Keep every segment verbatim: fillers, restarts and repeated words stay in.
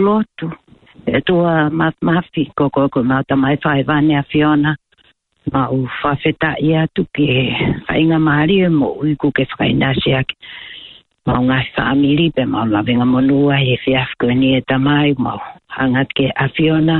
lotu. E tua mafi koko ko mau tamai whai vane a Fiona. Mau whawheta ia tu ke whainga maari e mo uiku ke whainasi ake. Mau ngai whaamiri pe mau lawenga monua he whiafko ni e tamai mau hangat ke a Fiona.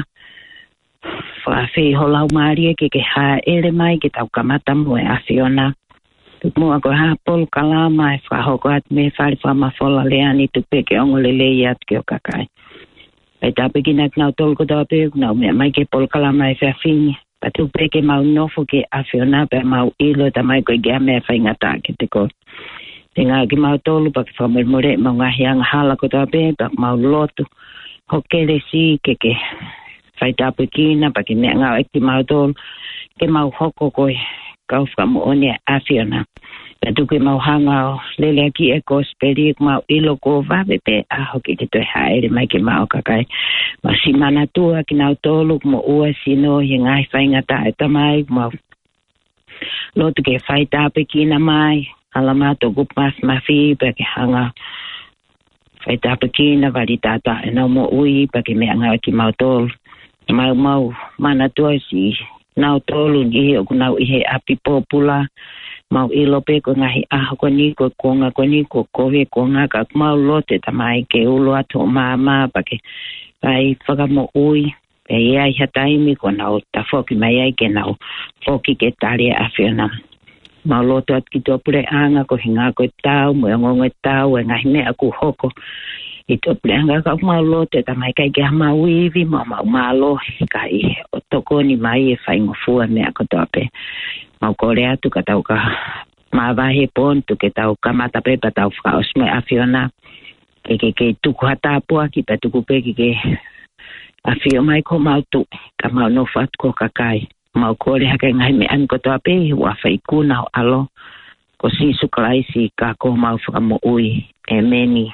Whawhi holau maari e ke ke haa ere mai ke tau kamata mo e a Fiona. Mua ko ha pol kalama e whahoko at me whare whamafola leani tu peke ongo le lei at ke o kakai. E tape ki nak nau tolko tape nau mea mai ke pol kalama e whawhini. Pa tu peke mau nofo ke a Fiona pe mau ilo ta mai koe gea mea whaingata ke te ko. Te ngā ki mau tolu pa ke whamurmure mau ngahi anga hala ko tape pa mau lotu. Hokere si ke ke whaitape kina pa ke mea ngau e ki mau tolu. Ke mau hoko koe. Kau whakamu one a Fiona. Pe tuke mau hanga o lele aki e kosperi e mau ilo ko vawe pe a hoki ke toi haere mai ke mau kakai. Ma si mana tua ki nau tolu mo ua sino he ngai whaingata e tamai mau lotu ke whaitape kina mai ala mato kupas mafi pe ke hanga whaitape kina wali tata e nau mo ui pe ke mea ngau ki mau tolu. Mau mau mana tua si nau tolu ni he o kunau ihe api popula mau ilo pe ko ngahi aho ko ni ko konga ko ni ko kowe konga ka mau lote tamai ke ulo ato mama pa ke pai whakamo ui pe iai hataimi ko nau ta foki mai ai ke nau foki ke tari a Fiona mau loto at ki topure anga ko hinga ko tau mo ngongo tau e ngahi mea ku hoko i topure anga ka mau lote tamai kai ke mau iwi mau mau malo kai o toko ni mai e whaingo fua mea ko tope mau kore atu ka tau ka mawahe pon tu ke tau kamata pepa tau whaos me a Fiona ke ke ke tuku hata apua ki pa tuku pe ke ke a Fiona mai ko mau tu ka mau no fat ko kakai mau kore hake ngai me an ko tope wa whaikuna o alo ko si suklaisi ka ko mau whakamo ui e meni.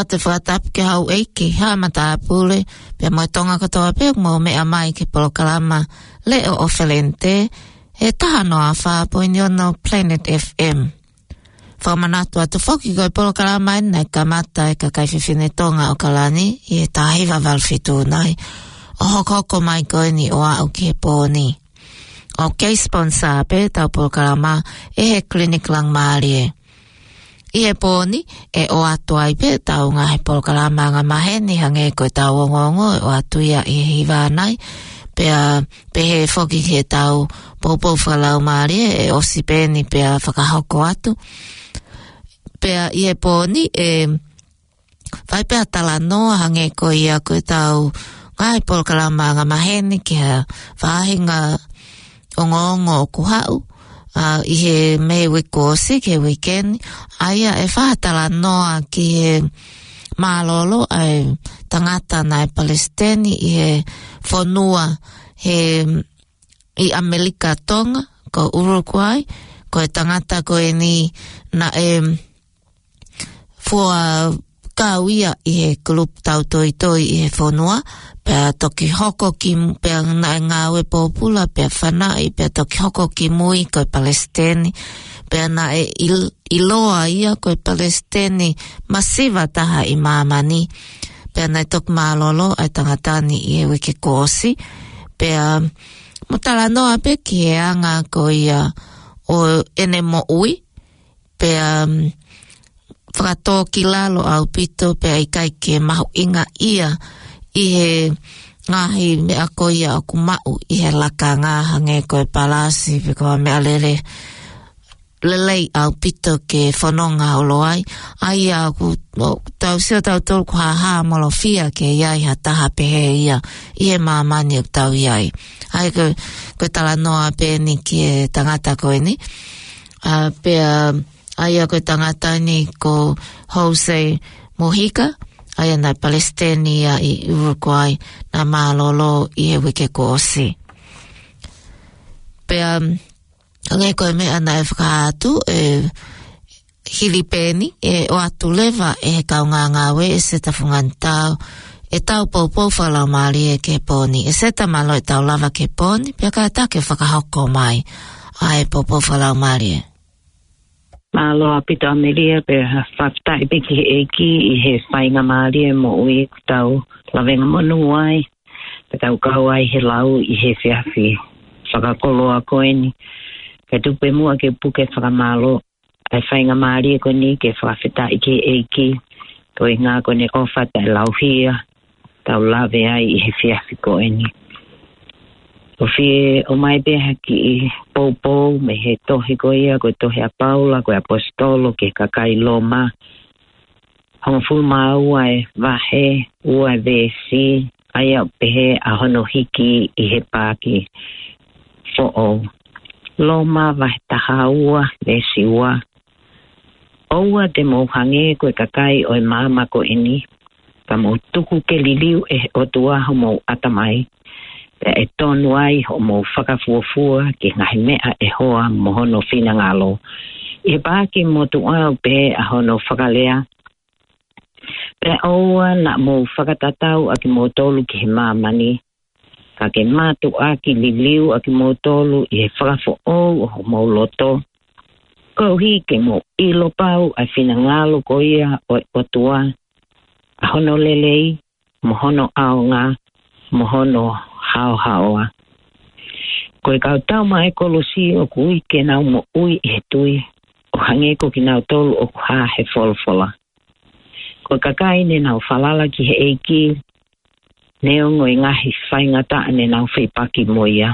te whatap ke hau eiki, ha mata pule, pe mo tonga katoa pe mo me amai ke polokalama le o ofelente, e taha no a wha poini ono Planet F M. Whamanatu atu whoki koe polokalama ena e ka mata e ka kaiwhiwhine tonga o kalani, i e tahiwa walwhitu nai, o hoko hoko mai koe ni o au ke pōni. O kei sponsor pe tau polokalama e he clinic lang maarie. I he pōni e o atu ai pe tau ngā he polokalama ngā mahe ni hange koe tau ongongo e o atu ia i he hiwānai. Pea pe he whoki he tau pōpō whalau maarie e osi pēni pea whakahoko atu. Pea i he pōni e whai pea tala noa hange koe ia koe tau ngā he polokalama ngā mahe ni ki ha whahinga ongongo o kuhau. Uh, I he me wikosi, ke weekend, aia e whahatala noa ki he mālolo ai tangata nai Palestini i he whanua he i Amerika Tonga, ko Uruguay, ko e tangata ko e ni na e fua kauia i he klup tau toi toi i he whanua, pea toki hoko ki pea ngā ngāwe pōpula, pea whanai, pea toki hoko ki mui koe Palestini, pea nā e il, iloa ia koe Palestini, masiva taha i māmani, pea nai toki mālolo ai tangatani i e wiki kōsi, pea mutala noa pe ki he anga ko ia o ene mo ui, pea whakatō ki lalo au pito, pea i kai ke mahu inga ia, i he ngahi mea koia o kumau, i he laka ngā hange koe palasi, pe koa mea lere lelei au pito ke whanonga o loai, ai au ku tau sio tau tolu ku haha molo fia ke iai ha taha pehe ia, i he māmani o tau iai. Ai koe, koe tala noa pēni ki e tangata koe ni, uh, pea ai a koe tangata ni ko Jose Mojica, ai nai Palestini i Uruguay na mālolo i he wike kōsi. Pea, ngai koe mea nai whakaatu e hilipeni e o atu lewa e he kaunga ngawe e seta whungantau e tau pōpō whalau maari e ke pōni. E seta malo e tau lava ke pōni, pea ka take whakahoko mai a e pōpō whalau maari e. Māloa pita Amelia pe whaftai piki he eki i he whainga maari e mo ui tau lawenga monu ai. Pe tau kau ai he lau i he whiawhi whakakoloa koeni. Ke tupe mua ke puke whakamalo ai whainga maari e koni ke whawhitai ke eki. Ko i ngā kone ofa tai lauhia tau lawe ai i he whiawhi koeni. O fie o mai beha ki i pōpō me he tohi koia, koe tohi a Paula, koe apostolo ke kakai loma. Hongo fu maua e wahe, ua e vesi, ai au pehe a hono hiki i he pāki fo o. Loma wahe taha ua, vesi ua. Oua te mōhange koe kakai o e māma ko ini. Ka mō tuku ke liliu e o tua ho mō atamai. E tonu ai ho mo whakafuafua ki ngahi mea e hoa mo hono whina ngalo. I pāki mo tu au pe a hono whakalea. Pe aua na mo whakatatau a ki mo tolu ki he māmani. Ka ke mātu a ki liliu a ki mo tolu i he whakafu o ho mo loto. Ko hi ke mo ilo pau a whina ngalo ko ia o, o tua. A hono lelei, mo hono ao ngā, mo hono hao haoa. Koe kau tau mai kolosi o kui ke nau mo ui e tui. O hange ko ki nau tolu o kuha he folfola. Koe kakai ne nau falala ki he eiki. Neongo i ngahi whaingata ne nau whipaki moia.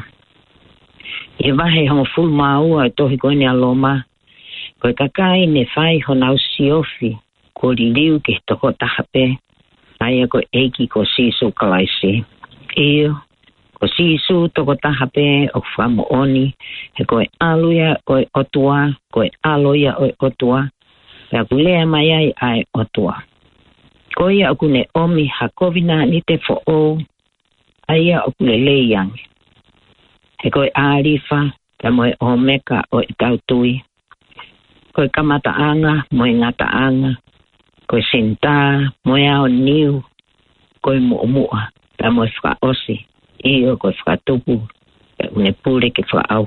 I wahe hongo ful maua e tohi koe ne aloma. Koe kakai ne whai ho nau siofi. Ko li liu ki toko tahape. Aia koe eiki ko sisu kalaisi. Iyo. Ko sisu toko tahape o whamu oni, he koe aluia o otua, koe aloia o otua, e aku lea mai ai ai otua. Koia aku ne omi hakovina ni te fo o, aia aku le leiangi. He koe arifa, ka moe omeka o i tautui. Koe kamataanga, moe ngataanga, Ko sinta moya o niu ko mo mo ta mo fra osi e o ko fra tupu ne pure ke fra au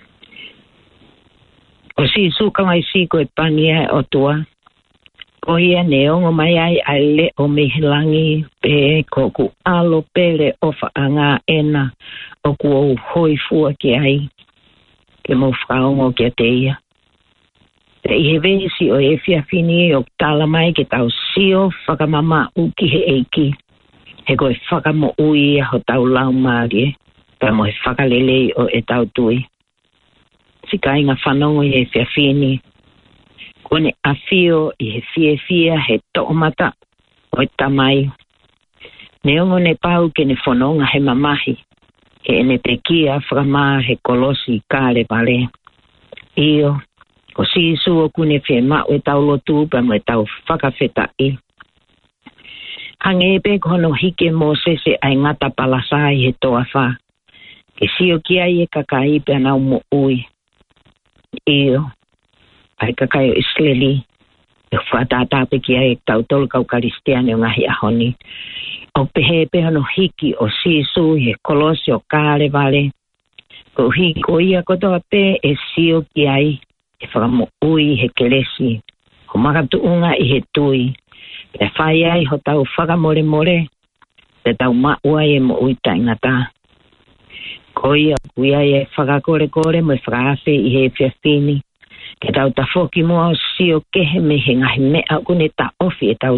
o si su ka mai si ko pania o tua ko ia ne o mai ai ale o me hilangi pe ko ku alo pele o fa anga ena o ku hoi fu ke ai ke mo fra o ke te ia te i he vesi o e fia fini o tala mai ke tau sio whakamama uki he eiki. He koe whakamo ui ho tau lau maari, pa mo he whakalele o e tau tui. Sika inga whanongo i he fia fini. Kone a fio i he fia fia he toomata o e tamai. Neongo ne pau ke ne whanonga he mamahi. He ene pekia whakama he kolosi kāre vale. Io. Ko si su o kune fe ma o tau lotu pa mo tau whakawheta i. Hange pe kono hike mo sese ai ngata palasai he toa wha. Ke si o kia i e kakai pe anau mo ui. Io. Ai kakai o isleli. E whatata pe kia e tau tolu kau karistiane o ngahi ahoni. O pehe pe hono hiki o si su he kolosi o kāre vale. Ko hiki o ia kotoa pe e si o kia i. E whakamo ui he kelesi. Ko makatuunga i he tui. E whai ai ho tau whakamore more. Te tau maua e mo ui taingata. Ko ia kuia e whakakore kore mo e whakaafe i he whiawhini. Ke tau ta whoki mua o si o kehe me he ngahi mea kune ta ofi e tau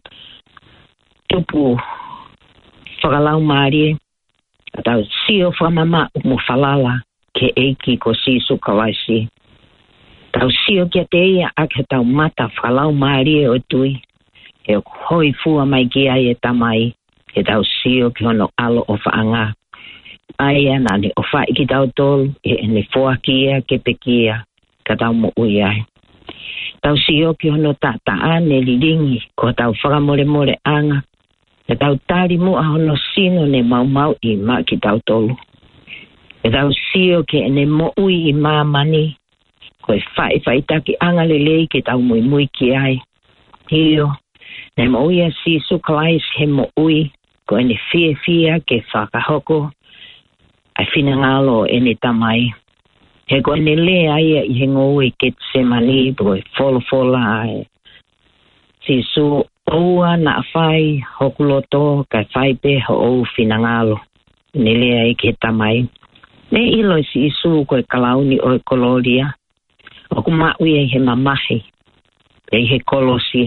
tupu whakalau maari. Ke tau si o whamama mo whalala ke eiki ko si su kawaisi. Tau sio kia te ia ake tau mata whalau maari e o tui. E o hoi fua mai kia e tamai. E tau sio ki hono alo o whaanga. Aia nani o wha iki tau tolu e ne fua kia ke pekia. Ka tau mo ui ai. Tau sio ki hono tataa ne liringi ko tau whakamore more anga. E tau tari mua hono sino ne mau mau i ma ki tau tolu. E tau sio ki ne mo ui i maa mani. Ko e whai whai taki anga lelei ke tau mui mui ki ai. Hio, ne mo uia si sukalais he mo ui, ko ene fia fia ke whakahoko, ai whina ngalo ene tamai. He ko ene le ai i he ngoi ke se mani, ko e wholo whola ai. Si su oua na whai hokuloto kai whai pe ho ou whina ngalo, ne le ai ke tamai. Ne ilo si su ko e kalauni o e koloria, o ku maui e he mamahi, e he kolosi.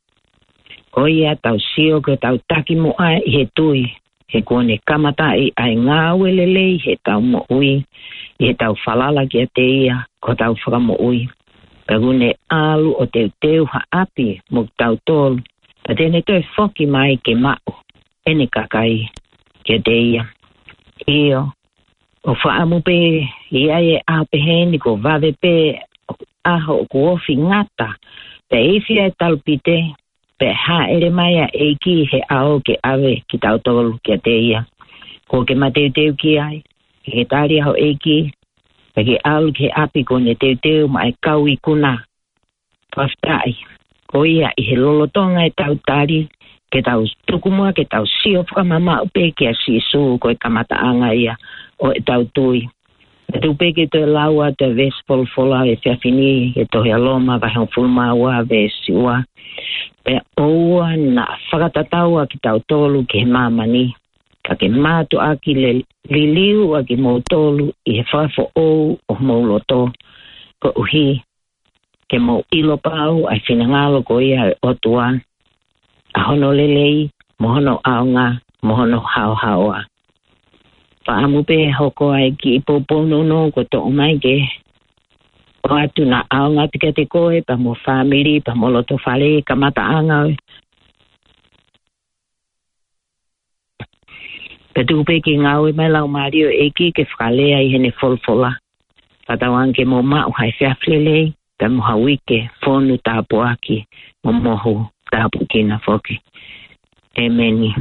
O ia tau sio ke tau taki mo ai i he tui, he kone kamata i ai ngā welelei he tau mo ui, i he tau whalala ki a te ia, ko tau whakamo ui. Pagune alu o teu teu ha api mo tau tolu, pa tene toi whoki mai ke mao, ene kakai ki a te ia. Io, o whaamu pe, i ai e ape heni ko vave pe, aho o kuofi ngata, pe eifia e talpite, pe ha ere mai a eiki he ao ke ave ki tau tolu ki a te ia. Ko ke mateu teu ki ai, ke tari aho eiki, pe ke alu ke api ko ne teu teu ma e kau i kuna. Paftai, ko ia i he lolotonga e tau tari, ke tau tukumua, ke tau sio whakamama upe ke a sisu ko e kamata anga ia o e tau tui. E tu peke te laua te vespol fola e whiawhini e tohe aloma vai hong fulma ua ve siua. Pe oua na whakatataua ki tau tolu ki he mamani. Ka ke mātu aki le liliu a ki mou tolu i he whafo ou o mou loto. Ko uhi ke mou ilo pau ai whinangalo ko ia e otua. A hono lelei, mohono aonga, mohono hao haoa. Pa amu pe hoko ai ki ipopono no ko to mai ke. O atu na aonga tika te koe pa mo family, pa mo loto whale, ka mata anga. Pe tu pe ki ngau e mai lau mario e ki ke whale ai hene folfola. Pa tawang ke mo mau hai whiawhlele, pa mo hawike fonu tapo aki, mo moho tapo kina foki. Ameni.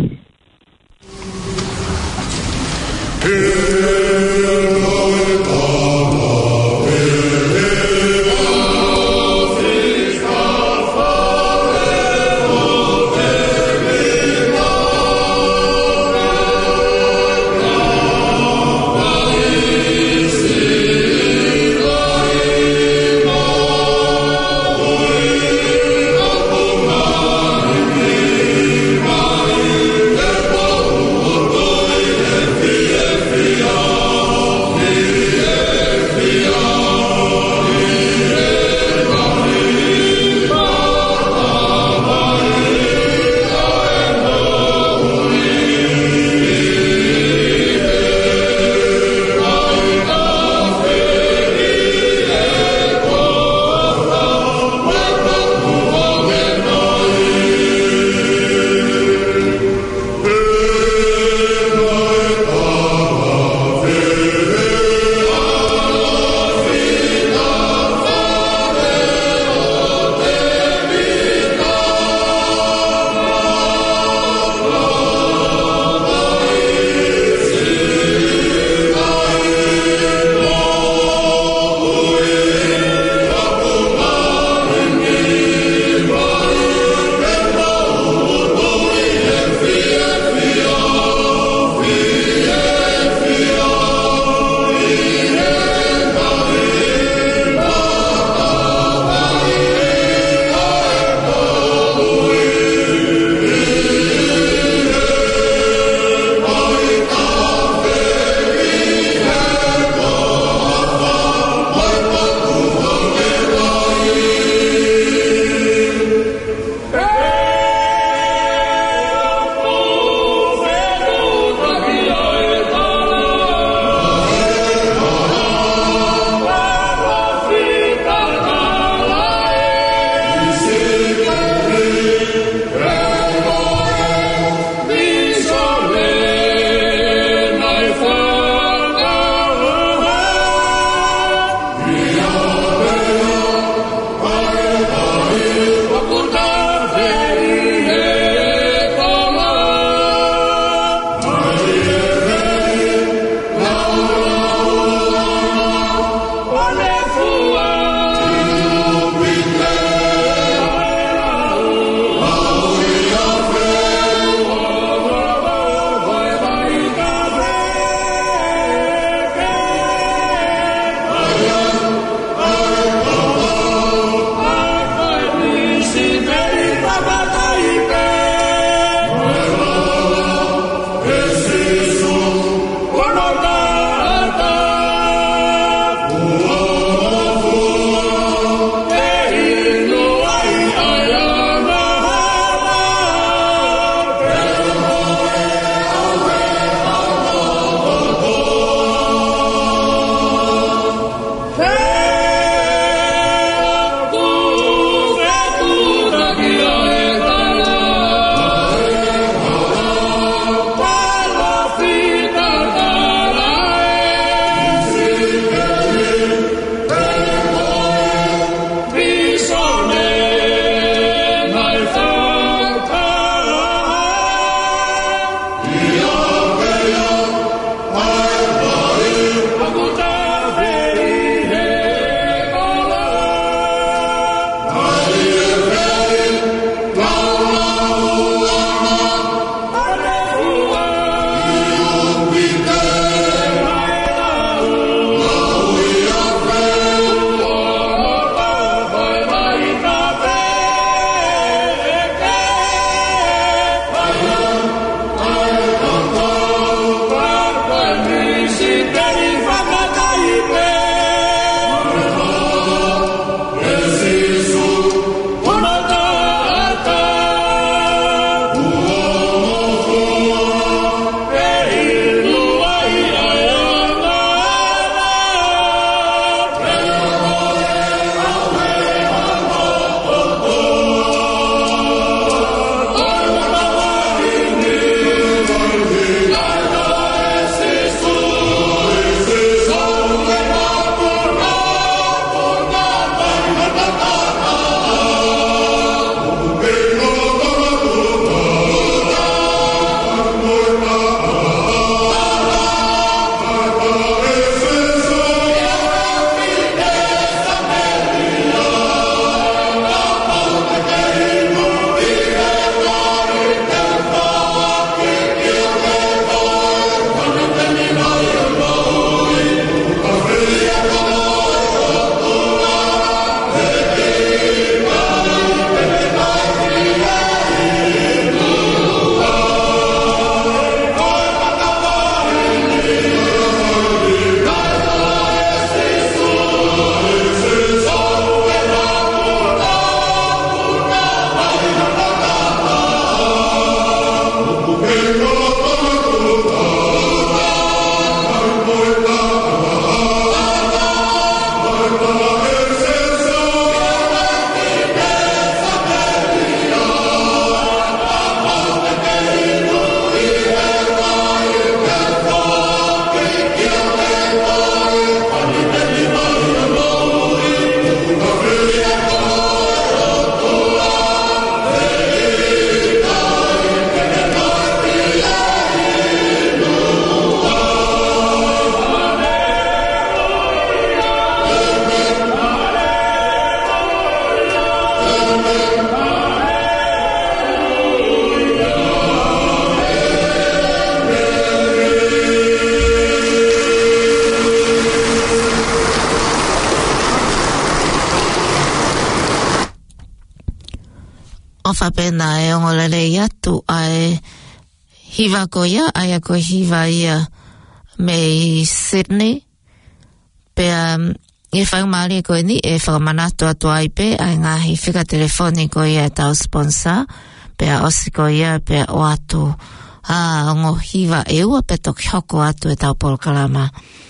o whapena e ongolele iatu ai hiva ko ia, ai a ko hiva ia me Sydney. Pea e whaumari ko ni e whakamanato atu ai pe ai ngahi whika telefoni ko ia e tau sponsor. Pea osi ko ia pea o atu a ongo hiva e ua pe toki hoko atu e tau Polokalama.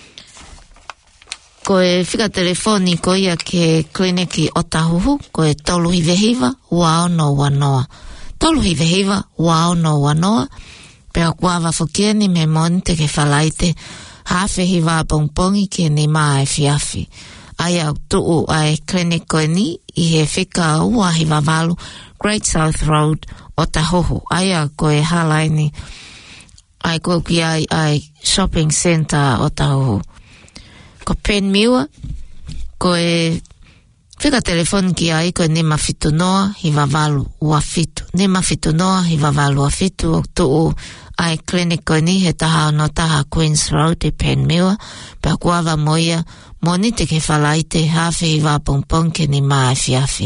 Ko e whika telefoni ko ia ke kliniki o Tahuhu, ko e tolu hive hiva, wao no wanoa. Tolu hive hiva, wao no wanoa. Pea kuawa fukieni me monte ke whalaite, hafe hiva pongpongi ke ni maa e fiafi. Ai au tuu ai kliniko e ni, i he whika ua hiva valu, Great South Road o Tahuhu. Ai au ko e halaini, ai ko ki ai ai shopping center o Tahuhu. Ko Penmiwa, ko e whika telefoni ki ai ko e nema fitu noa hiva valu ua fitu. Nema fitu noa hiva valu ua fitu o tuu ai kliniko ni he taha no taha Queens Road e Penmiwa. Pea kuawa moia moni te ke whalaite hafe hiva pongpong ke ni maa fiafi.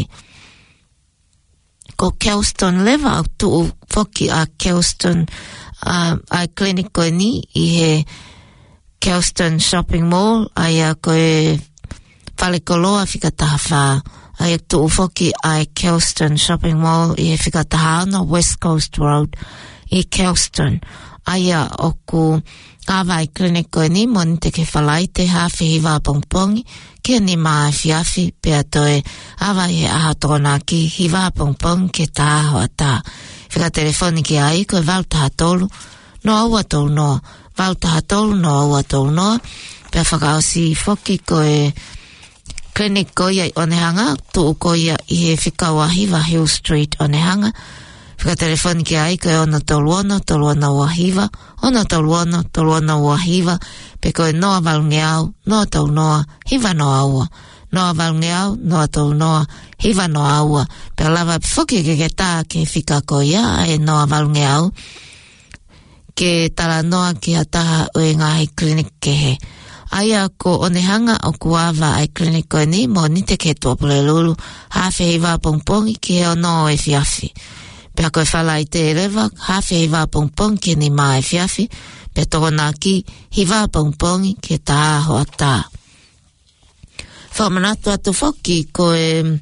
Ko Kelston Leva au tuu foki a Kelston uh, ai kliniko ni i he Kelston Shopping Mall, ai a koe whalekoloa whikataha whā. Ai a tu ufoki ai Kelston Shopping Mall i he whikataha ana West Coast Road i Kelston. Ai a oku awai kliniko ni moni te ke whalaite hawhi hiwa pongpongi ke ni maa fiafi pea toe awai he aha tōna ki hiwa pongpongi ke tā hoa tā. Whika telefoni ki ai koe valtaha tolu no aua tolu noa. Valtaha tolu no aua tolu noa. Pea whakaosi foki koe klinik ko ia i Onehanga, tuu ko ia i he whikaua hiva Hill Street Onehanga. Whika telefoni ki ai koe ono tolu ono, tolu ono ua hiva, ono tolu ono, tolu ono ua hiva, pe koe noa valungi au, noa tolu noa, hiva noa aua. Noa valungi au, noa tolu noa, hiva noa aua. Pea lava foki ke ke tā ke whika ko ia e noa valungi au. Ke tala noa ki ataha o e ngahi klinik ke he. Aia ko Onehanga o kuawa ai klinik koe ni mo ni te ke tuapule lulu hawhi hiwa pongpongi ki he ono e fiafi. Pea koe whala i te rewa hawhi hiwa pongpongi ki ni maa e fiafi. Pea toko nā ki hiwa pongpongi ki tā hoa tā. Whamanatu atu foki koe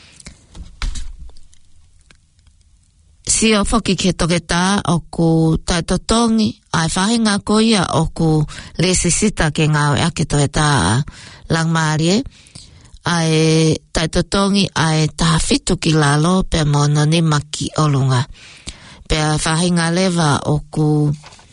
sio foki ke toke tā o ku taitotongi ai whahinga ko ia o ku lesisita ke ngau e ake toke tā langmarie ai taitotongi ai taha fitu ki lalo pe mono ni maki olunga pe whahinga lewa o ku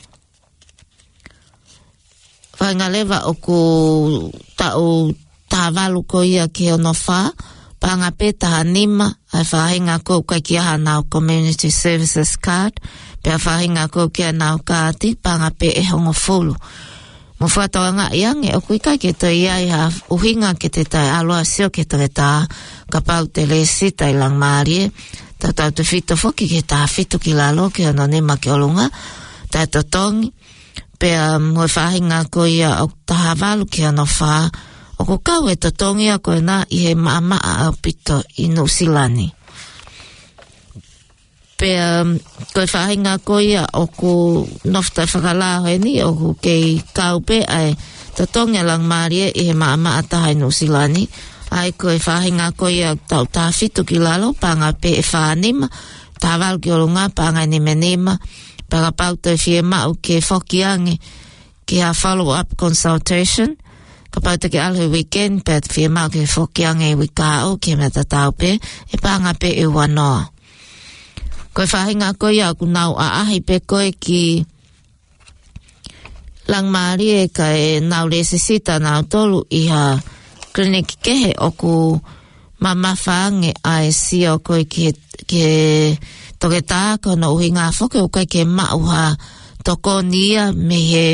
whahinga lewa o ku tau taha walu ko ia ke ono wha panga pe taha nima, ai whahinga ko kai ki aha nau Community Services Card, pia whahinga ko kia nau kāti, panga pe e hongo fulu. Mo whatoa ngā iange, o kui kai ke toi iai ha uhinga ke te tai aloa sio ke toke tā, ka pau te lesi tai lang maarie, ta tau te whito foki ke tā whito ki lalo ke ono nima ke olunga, tai totongi, pia mo whahinga ko ia o taha walu ke ano whaa, o ko kau e totongi a koe nā i he maamaa au pito i Nusilani. Pea koe whahinga koe a o ko noftai whakalao e ni o ko kei kau pe ai totongi a lang maarie i he maamaa taha i Nusilani. Ai koe whahinga koe a tau tā whitu ki lalo panga pe e whanima, tā walu ki olunga panga ni menima, panga pauta e whie mau ke whokiangi ki a follow-up consultation. Ka pauta ke alhe weekend, pe te whia mau ke whokiange i wikao, ke mea tatau pe, e panga pe e wanoa. Koe whahinga koe au ku nau a ahi pe koe ki Langmaari e ka e nau lesisita nau tolu i ha kliniki kehe o ku mamawhaange a e sio koe ki, ki toke tāko no uhi ngā whoke o koe ke mau ha toko nia me he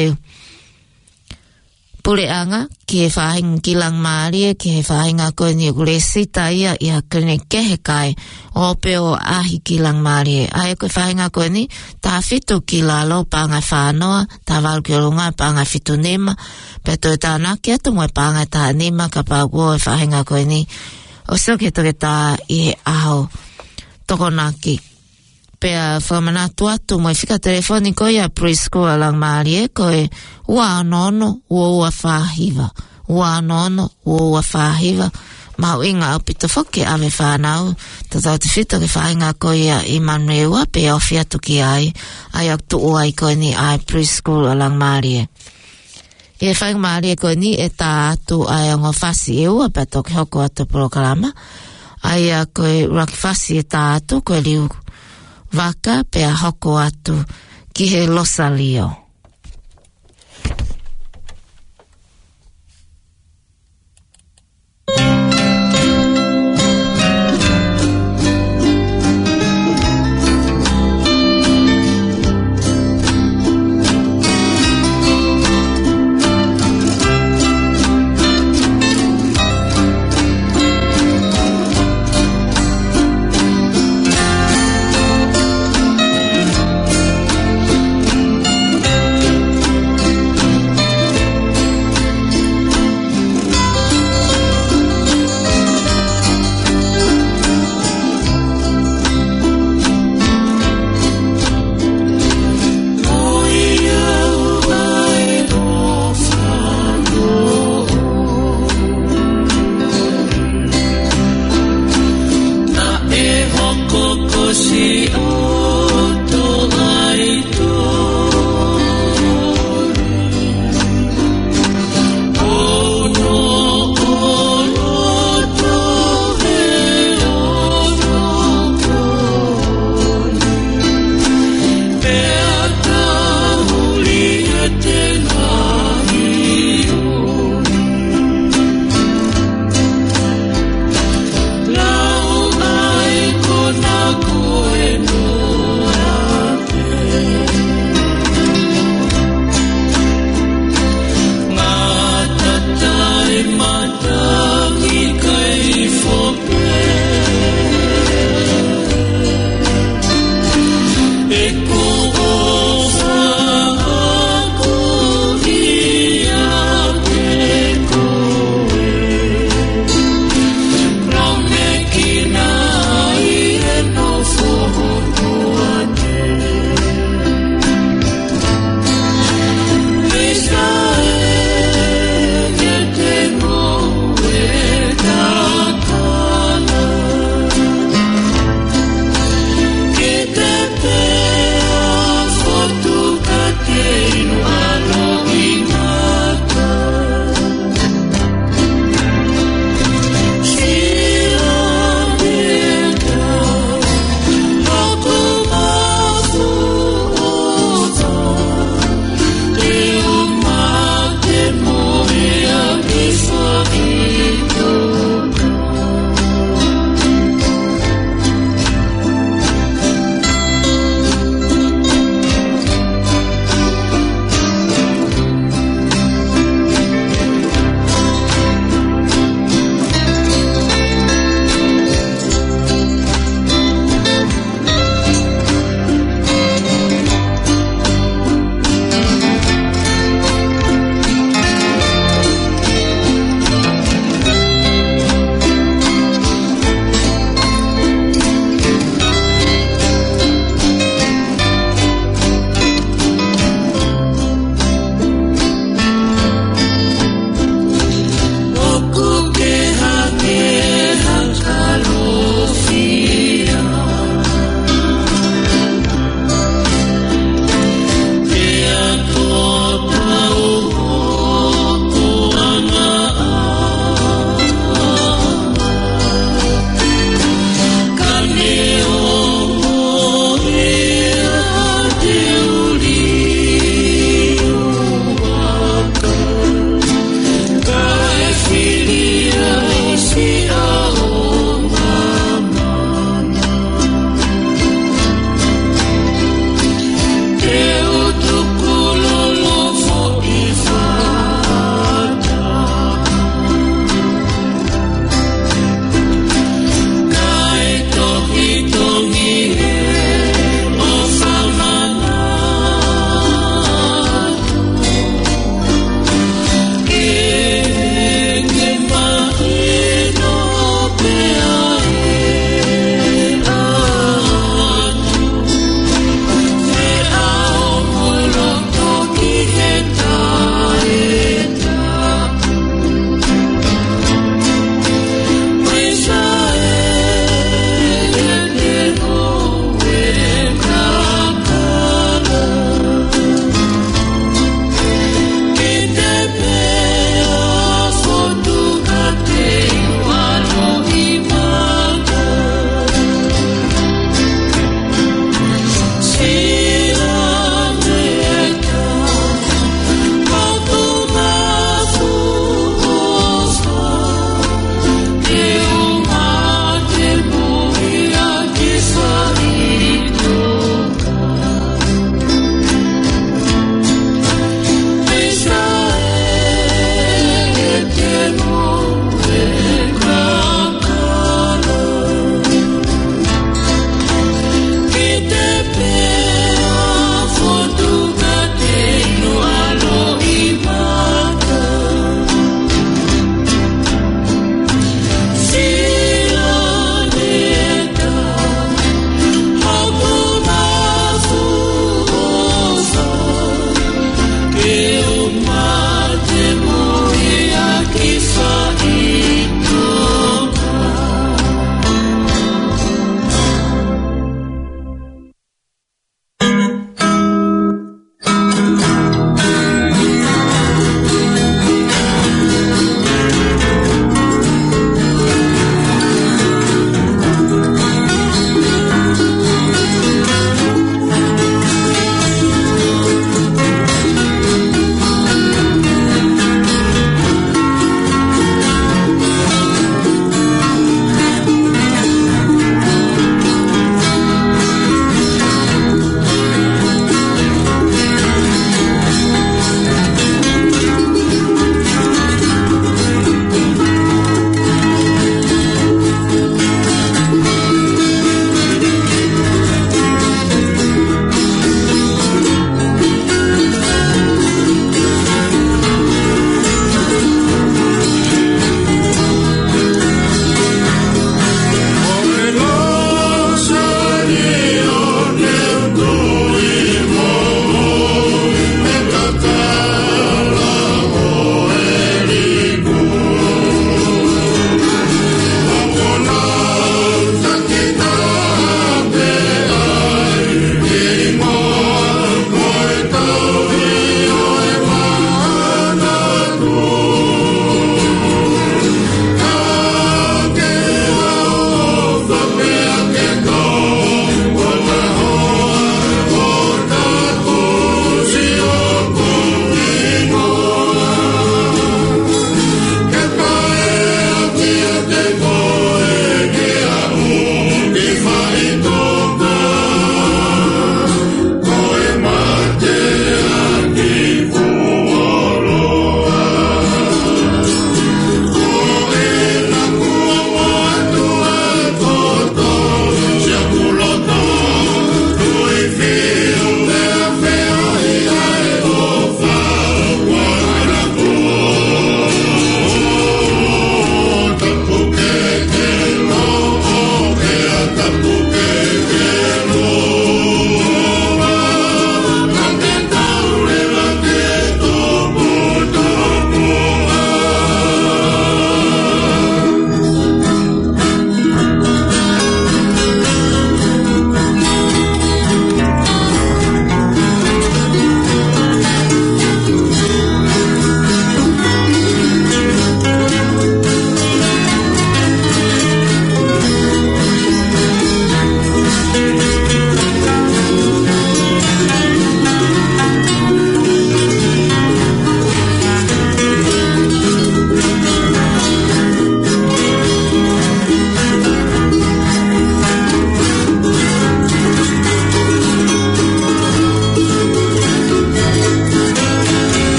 pureanga ki he whahinga ki Langmaari ki he whahinga koe ni ku lesita ia i ha kliniki kehe kai o pe o ahi ki Langmaari ai koe whahinga koe ni tā whitu ki lalo pāngai whānoa tā walu ki olunga pāngai whitu nema pe toi tāna ki atu moe pāngai tā nema ka pākua e whahinga koe ni o sio ke toke tā i he aho tokonaki. Pea whamanatu atu mo fika telefoniko ia preschool alang Māori e koe ua anono ua ua whahiva. Ua anono ua ua whahiva. Mau inga au pita whoke ame whanau. Tatau te whito ke whainga koe ia Immanuel pe ofi atu ki ai. Ai au tuu ai koe ni ai preschool alang Māori e. E whainga Māori e koe ni e tā atu ai ango whasi e ua pe toki hoko atu proklama. Ai a koe raki whasi e tā atu koe liu waka pe a hoko atu ki he losalio.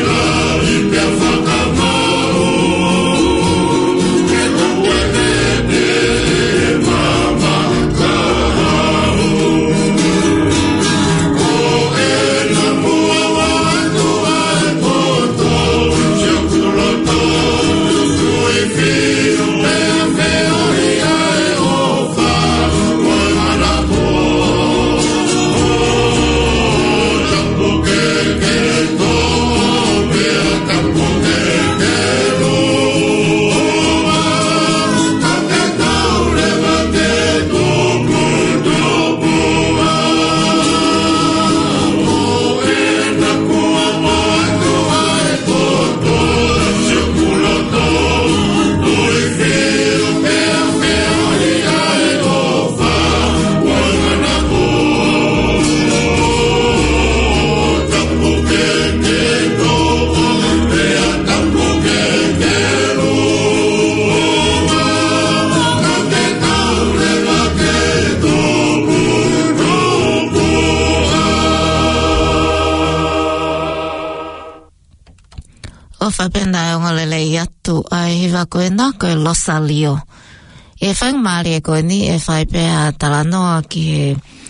Whapena o ngalele atu ai hiwa koe nā koe losa lio. E whang maari e koe ni e whai pēha talanoa ki he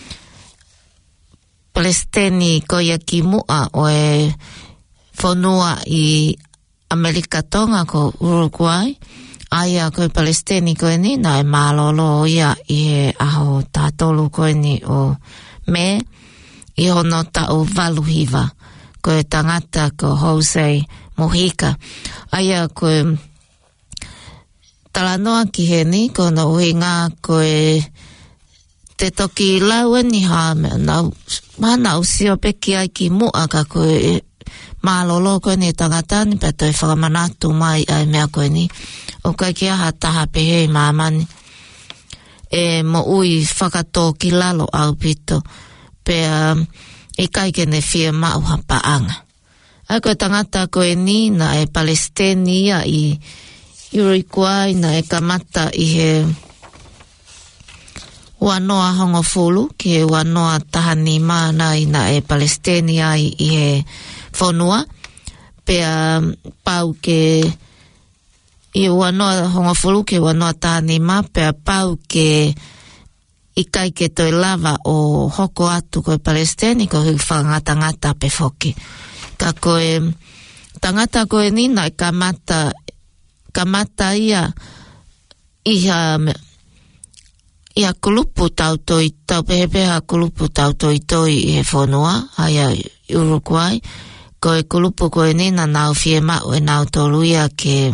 Palestini koia ki mua o e whanua i Amerika Tonga ko Uruguay. Aia koe Palestini koe ni nā e mālolo ia i he aho tātolu koe ni o me i hono tau waluhiva. Koe tangata ko Jose Mojica. Aia koe talanoa ki he ni, ko na uhinga koe te toki lau ni ha mea nau, mana usio peki ai ki mua ka koe mālolo koe ni tangata ni pe toi whakamanatu mai ai mea koe ni. O kai kia ha taha pehe i māmani. E mo ui whakatō ki lalo au pito. Pe um, i kai kene fia mau ha paanga. Ai koe tangata koe ni na e Palestinia i Uruguay na e kamata i he wanoa hongo fulu ki he wanoa tahani mana i na e Palestinia i, i he whanua. Pea pau ke i wanoa hongo fulu ki wanoa tahani ma pea pau ke i kai ke toi lava o hoko atu koe Palestini ko hui whangata ngata pe foki. Ka koe tangata koe ni na kamata kamata ia iha ia kulupu tau toi tau pehepeha kulupu tau toi toi i he whanua aia Uruguay. Koe kulupu koe ni na nau fie mau e nau toluia ke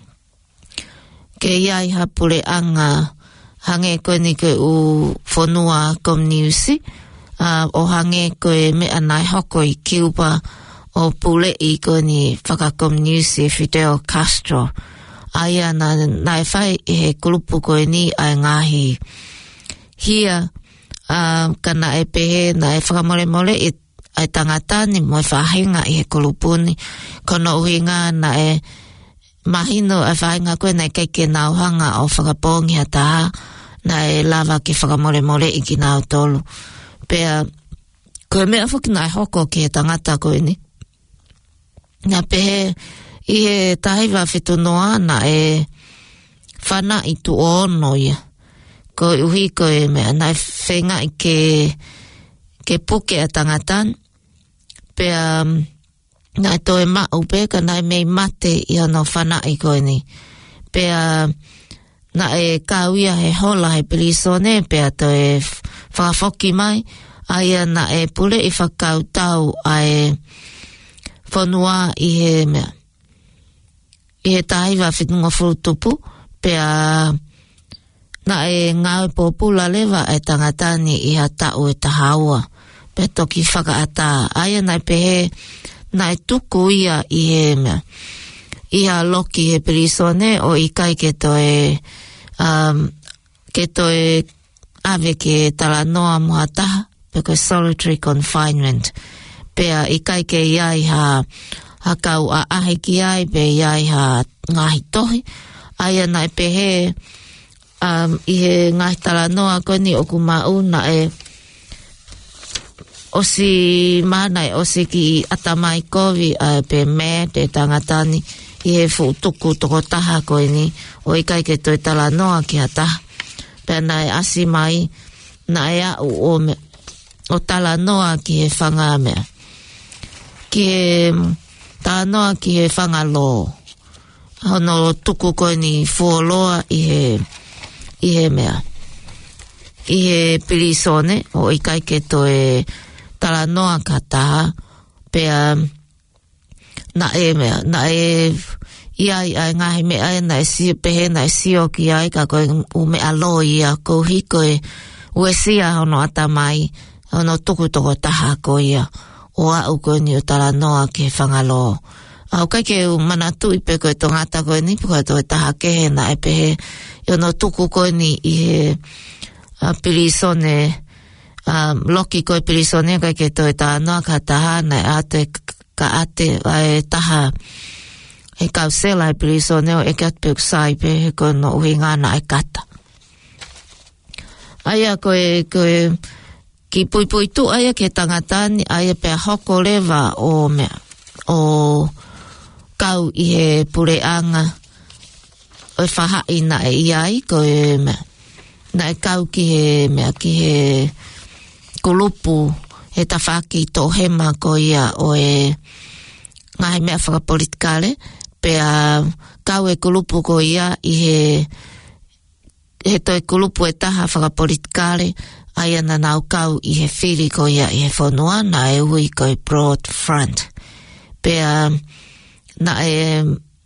ke ia iha pule anga hange koe ni koe u whanua komniusi uh, o hange koe mea nai hoko i Cuba o pule i koe ni whakakomniusi Fidel Castro. Aia na nai whai e he kulupu koe ni ai ngahi hia uh, kana e pehe na e whakamole mole i ai tangata ni mo e whahinga i he kulupu ni kono uhinga na e mahino e whahinga koe na e keike nauhanga o whakapongi hataha na e lava ki whakamole mole i ki nau tolu. Pea koe mea whuki nai hoko ki he tangata koe ni. Na pehe i he tahiwa whitunoa na e whana i tu ono ia. Ko uhi koe mea nai whenga i ke, ke puke a tangatan. Pea nai toe mau pe ka nai mei mate i ano whana i koe ni. Pea na e kauia he hola he pilisone pea toe whakafoki mai. Aia na e pule i whakau tau a e whanua i he mea. I he tahiwa whitunga furutupu, pea na e ngāu pōpula lewa e tangatani i ha tau e tahaua, pe toki whakaata. Aia nai pehe, nai tuku ia i he mea. I ha loki he perisone o i kai ke toe, um, ke toe ave ke talanoa muhataha, pe koe solitary confinement. Pea i kai ke iai ha ha kau a ahe ki ai pe iai ha ngahi tohi. Aia nai pehe um, i he ngahi talanoa koe ni oku mau na e o si mana o si ki atamai kovi a pe me te tangatani i he futuku toko taha koe ni o i kai ke toi tala noa ki a taha pena e asi mai na e au o me o tala noa ki he whanga mea ki he tala noa ki he whanga lo hono tuku koe ni fuoloa i he i he mea i he pilisone o i kai ke toi tala noa ka taha pea na e mea na e ia ia ngahi mea na e si pehe na e si o ki ai ka koe u mea lo ia ko hi koe ue sia hono atamai hono tuku toko taha ko ia o a u koe ni o tala noa ke whangalo au kai ke u manatu i pe koe to ngata koe ni koe to taha kehe na e pehe i ono tuku koe ni i he uh, pilisone Um, loki koe pilisone kai ke toi tā noa ka taha na ate ka ate e taha e kausela e pilisone o e kat pe uksai pe he koe no uhi ngana e kata aia koe koe ki pui pui tu aia ke tangatani aia pe hoko lewa o mea o kau i he pureanga o e whaha ina e iai koe mea na e kau ki he mea ki he kulupu he tawhaki tō hema ko ia o e ngahi mea whakapolitikale pea kau e kulupu ko ia i he he toi kulupu e taha whakapolitikale aia na nau kau i he whiri ko ia i he whanua na e ui ko i Broad Front pea na e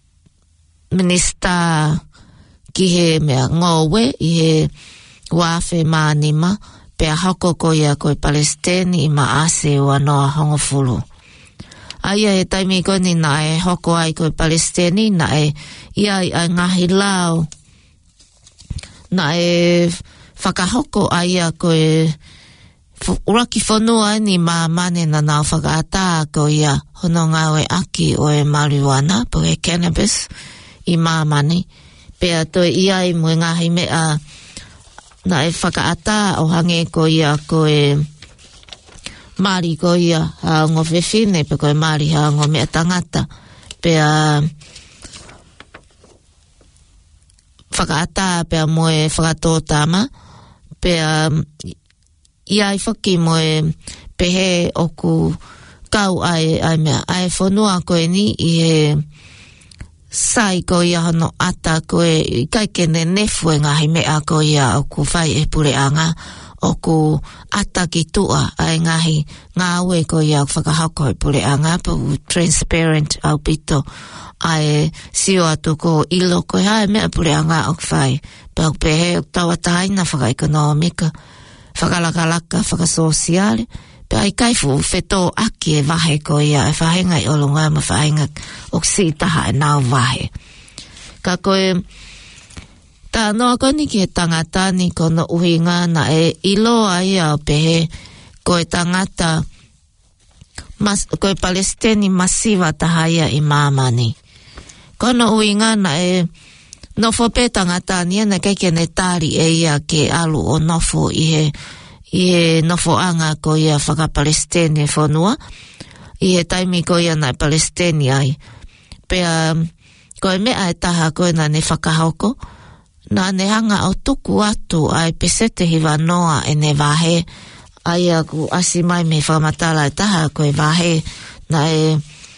minista ki he mea ngowe i he wafe maanima pea hoko ko ia koe Palestini i maase ua noa hongofulu. Aia e taimi koe ni na e hoko ai koe Palestini na e ia i ai ngahi lao na e whakahoko aia koe uraki whanua ni maa mane na nao whakaata ko ia hono ngawe aki o e marijuana po e cannabis i maa mane pea toi ia i mue ngahi mea na e whakaata o hange ko ia ko e mari ko ia ha ngo whewhine pe ko e mari ha ngo mea tangata pea whakaata pea moe whakatōtama pea ia i whaki moe pehe oku kau ai, ai mea ai whanua koe ni i he sai ko ia hono ata koe i kai kene nefu e ngahi mea ko ia oku whai e pure anga oku ata ki tua ai ngahi ngā ue ko ia whakahako e pure anga pa u transparent au pito ai sio atu ko ilo koe hae mea pure anga ok whai pa u pehe ok tawa taina whakaekonomika whakalakalaka whakasosiale pe ai kaifu wheto aki e wahe ko ia e whahenga i olunga ma whahenga ok si taha e nao wahe ka koe tā noa koni ki e tangata ni kono uhinga na e ilo ai au pehe koe tangata mas, koe Palestini masiva tahaia i mamani kono uhinga na e nofo pe tangata ni ena kei kene tari e ia ke alu o nofo i he i he nofo anga ko ia whaka Palestini whanua i he taimi ko ia na Palestini ai pea koe mea e taha koe na ne whakahoko na ne hanga o tuku atu ai pesete hiwa noa e ne wahe ai aku asi mai me whamatala e taha koe wahe na e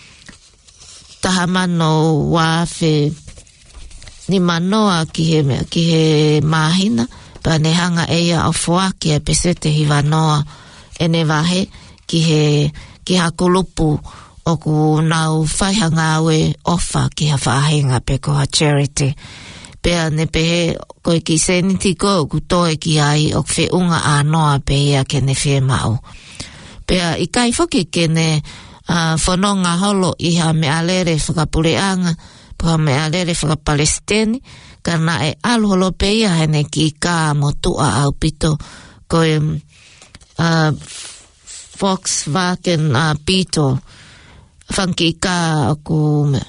taha mano wafe ni manoa ki he mea ki he mahina pa ne hanga eia o fuaki e pesete hiwa noa e ne wahe ki he ki ha kulupu o ku nau whaihanga aue ofa ki ha whahenga pe ko ha charity pea ne pehe koe ki seniti ko ku toe ki ai o whi unga a noa pe ia ke ne whi mau pea i kai whoki ke ne uh, whanonga holo i ha me alere whakapureanga pa me alere whakapalestini ka na e aluholo pe ia hene ki ka motua au pito koe uh, Volkswagen uh, Beetle whanki ka aku me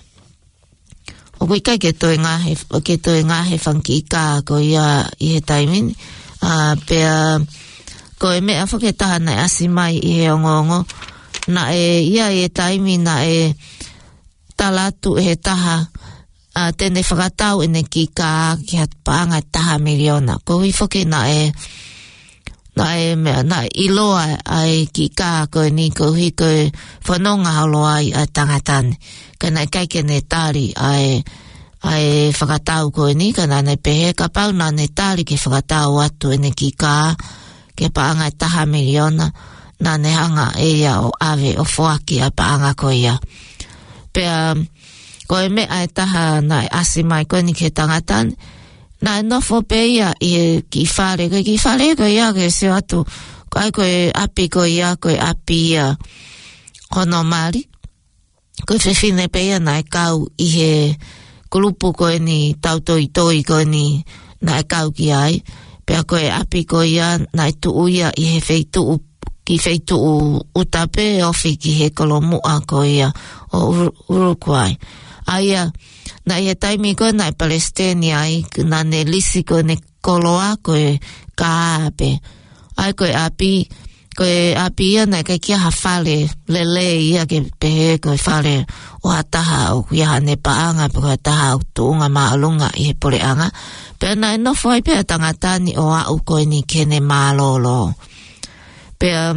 o kui kai ke toi ngahe ke toi ngahe whanki ka ko ia i he taimin uh, pea ko e mea whaketaha nei asi mai i he ongongo, na e ia e taimi na e talatu e he taha, uh, tene whakatau e ne ki ka ki hat paanga taha miliona. Ko hui whake na e, na e mea, na iloa ai ki ka koe ni, ko hui koe whanonga halo ai a tangatane. Ka nei kaike ne tari ai, ai whakatau koe ni, ka nei pehe ka pau na ne tari ke whakatau atu e ne ki ka, ke paanga taha miliona, na ne hanga e ia o ave o whoaki a paanga ko ia. Pea, ko e mea e taha na e asi mai koe ni ke tangatane, na e nofo pe ia i e ki whare, koe ki whare ko ia ke se atu, koe koe api ko ia, koe api ia hono mari, koe whewhine pe ia na e kau i he kulupu koe ni tautoi toi koe ni na e kau ki ai, pea koe api ko ia na e tuu ia i he wheitu ki wheitu utape ofi ki he kolomua ko ia o Uruguay. Aia, na ia taimi koe na e Palestini ai, na ne lisi koe ne koloa koe ka ape. Ai koe api, koe api ia na kai kia ha whale, lele ia ke pehe koe whale o hataha o kia ha ne paanga, pe koe taha o tuunga maalunga i he poreanga. Pea na e nofo ai pea tangatani o au koe ni kene maalolo. Pea,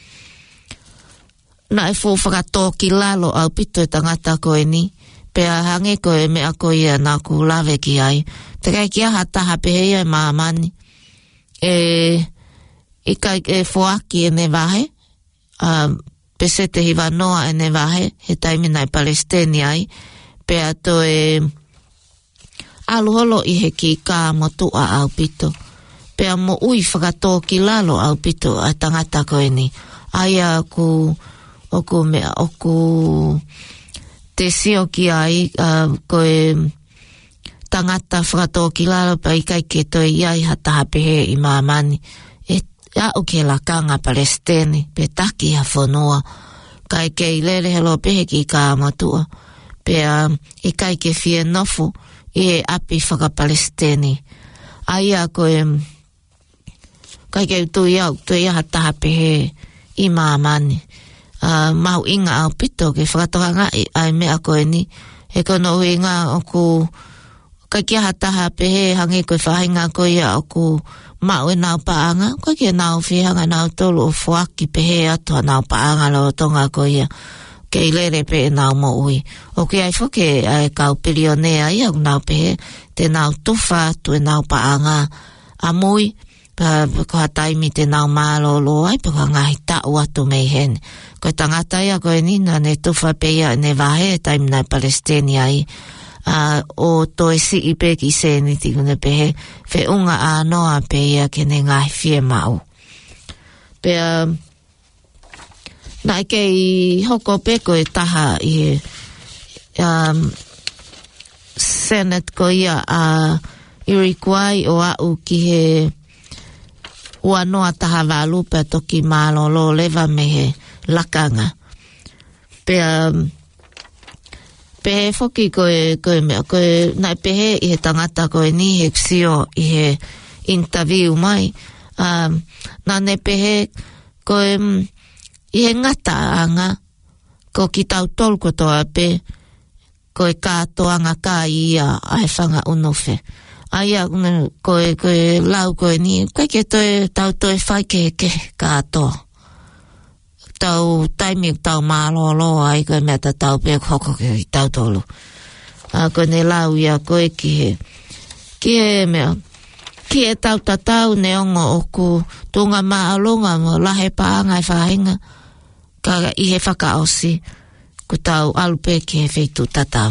na e fo whakatoki lalo au pito e tangata koe ni, pea hange koe mea koe ia nā ku lawe ki ai. Te kai kia hataha pehe ia e maamani. E, i kai e foaki e ne wahe, um, pese te hiwa noa e ne wahe, he taimina e Palestini ai, pea to e aluholo i he ki kā motua au pito. Pea mo ui whakatoki lalo au pito a tangata koe ni. Aia ku, oku mea, oku te sio ki ai, uh, koe tangata whakatoki lalo pa i kai ke toi iai hataha pehe i maamani. E au ke la kanga Palestini, pe taki ha whanua. Kai ke i lere helo pehe ki kā motua. Pea i kai ke fie nofu, i e api whakapalestini. Aia koe, kai kei tui au, tui aha taha pehe i maamani. Uh, mau inga au pito ke whakatohanga i ai mea koe ni. He kono inga oku, kai kia aha taha pehe hangi koe whahinga koe ia oku mau e nau paanga. Kai kia nau whihanga nau tolu o whuaki pehe atua nau paanga lo tonga koe ia. Kei lere pe e nau mo ui. O ke ai whoke ai kau pilionea ia u nau pehe, te nau tuwha tu e nau paanga a mui, pa koha taimi te nau mālolo ai, pa koha ngahi tau atu mei hen. Koe tangata ia koe nina ne tuwha pe ia ne wahe taimi nai Palestini ai, uh, o toe si i pe ki se ni tikune pehe, fe unga a noa pe ia ke ne ngahi fie mau. Pea, na kei hoko peko e taha i um, Senate ko ia a uh, Uruguay o au ki he ua noa taha walupe toki mālolo lewa me he lakanga. Pea pehe foki koe, koe mea, koe nai pehe i he tangata koe ni he ksio i he interview mai. Um, na ne pehe koe i he ngata anga, ko ki tau tolko toa pe, ko e kātoanga kā ia ai whanga unofe. Aia, koe, koe lau koe ni, koe ke toe, tau toe whai ke ke kātoa. Tau taimi tau mālolo ai, koe mea ta tau pe hoko ke tau tolu. A koe ne lau ia koe ki he, ki he mea, ki he tau tatau ne ongo oku tunga maalunga mo lahe paanga e whahinga. Kaga i he whakaosi, ku tau alupe ki he wheitu tatau.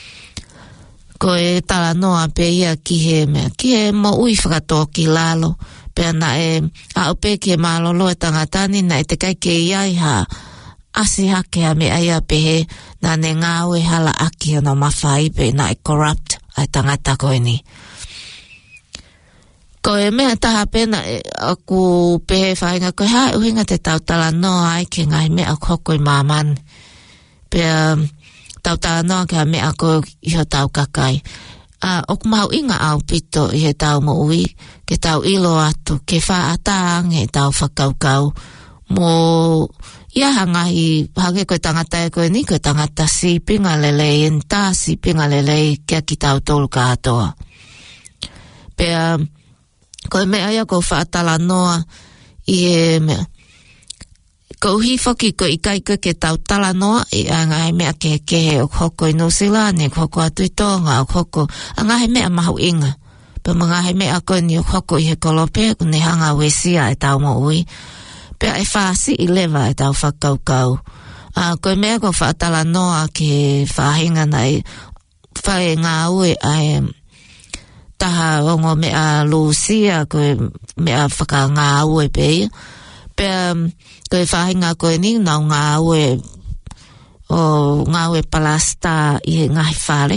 Ko e tala noa pe ia ki he mea, ki he mo ui whakatoki lalo, pe na e aupe ki he malolo e tangatani na e te kai ke iai ha asi hake a me aia pe he, na ne ngāwe hala aki no mawhai pe na e corrupt ai tangata koe ni. Ko e mea taha pena e, aku pehe whainga koe hae uhinga te tautala noa ai ke ngai mea koko i māmani. Pea tautala noa ke a mea koe iho tau kakai. a uh, ok mau inga au pito i he tau mo ui, ke tau ilo atu, ke wha ataang he tau whakaukau, mo ia hangahi, hake koe tangata e koe ni, koe tangata sipinga lelei, enta sipinga lelei, kia ki tau tolu katoa. Pea, koe mea ia ko wha atala noa, i he mea, ko hi foki ko ikai ko ke tau tala noa i anga he mea ke ke o hoko i Nusila ne hoko atu i tonga o hoko anga he mea mahu inga pe mga he mea ko ni o hoko i he kolope ne hanga wesia e tau mo ui pe e whaasi i lewa e tau whakaukau a ko mea ko whaatala noa ke whahinga nei whae ngā ue ai taha ongo mea Lucia ko mea whaka ngā ue pe pe koe whahinga koe ni nau ngā ue o ngā ue palasta i he ngahi whare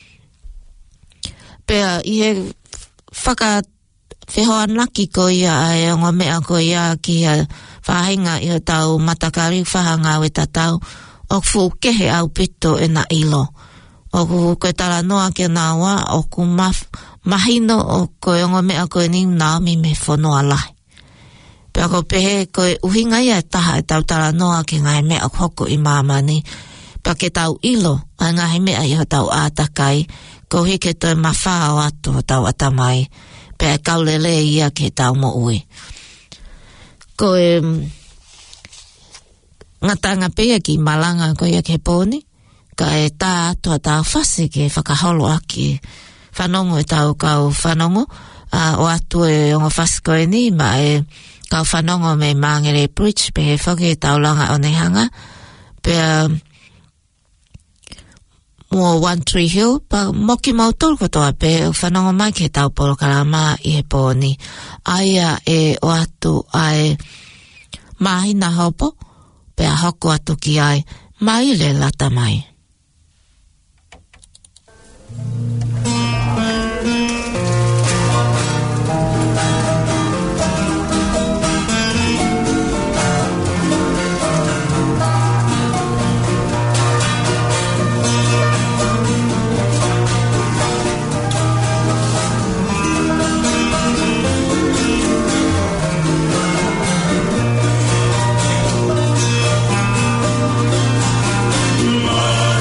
pea i he whaka whehoa naki ko ia ai o ngā mea ko ia ki a whahinga i he tau matakari whaha ngā ue tatau o fu kehe au pito e na ilo o koe tala noa ke nāua o ku maf, mahino o koe o ngā mea koe ni nāmi me whonoa lahi pea ko pehe koe uhinga ia taha e tau tala noa ke ngai mea hoko i mamani. Pea ke tau ilo a ngai mea i ho tau ātakai ko hike toi mawhao atu ho tau atamai. Pea kaulele ia ke tau mo ui. Koe ngatanga pea ki malanga ko ia ke poni ka e tā atu a tau whasi ke whakaholo aki whanongo e tau kau whanongo uh, o atu e ongo whasi koe ni ma e kau whanongo me Mangere Bridge pe he whake e taulanga o nehanga pe uh, mua One Tree Hill pa moki mau tolu kotoa pe whanongo mai ke tau Polokalama i he pōni aia e o atu ai mahi na hopo pe a hoko atu ki ai mai le lata mai. My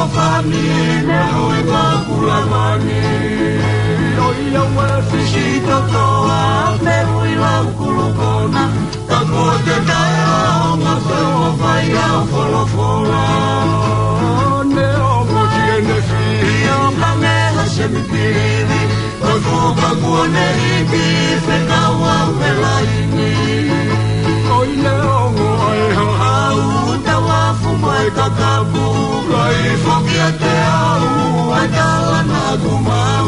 whani ne hoi wākura mani. Oi aua whisi totoa me hui lau kurukona. Ka koa te tae ao ma whaua whai au wholofora. Ne o moti e ne whihi o mange hase mi piriwi. Ka kuka kua ne hiki whenau au me laini. Oi ne o ngoai hau hau ta wafu mai ka kapu. Kai whokia te au ai tala na kumau.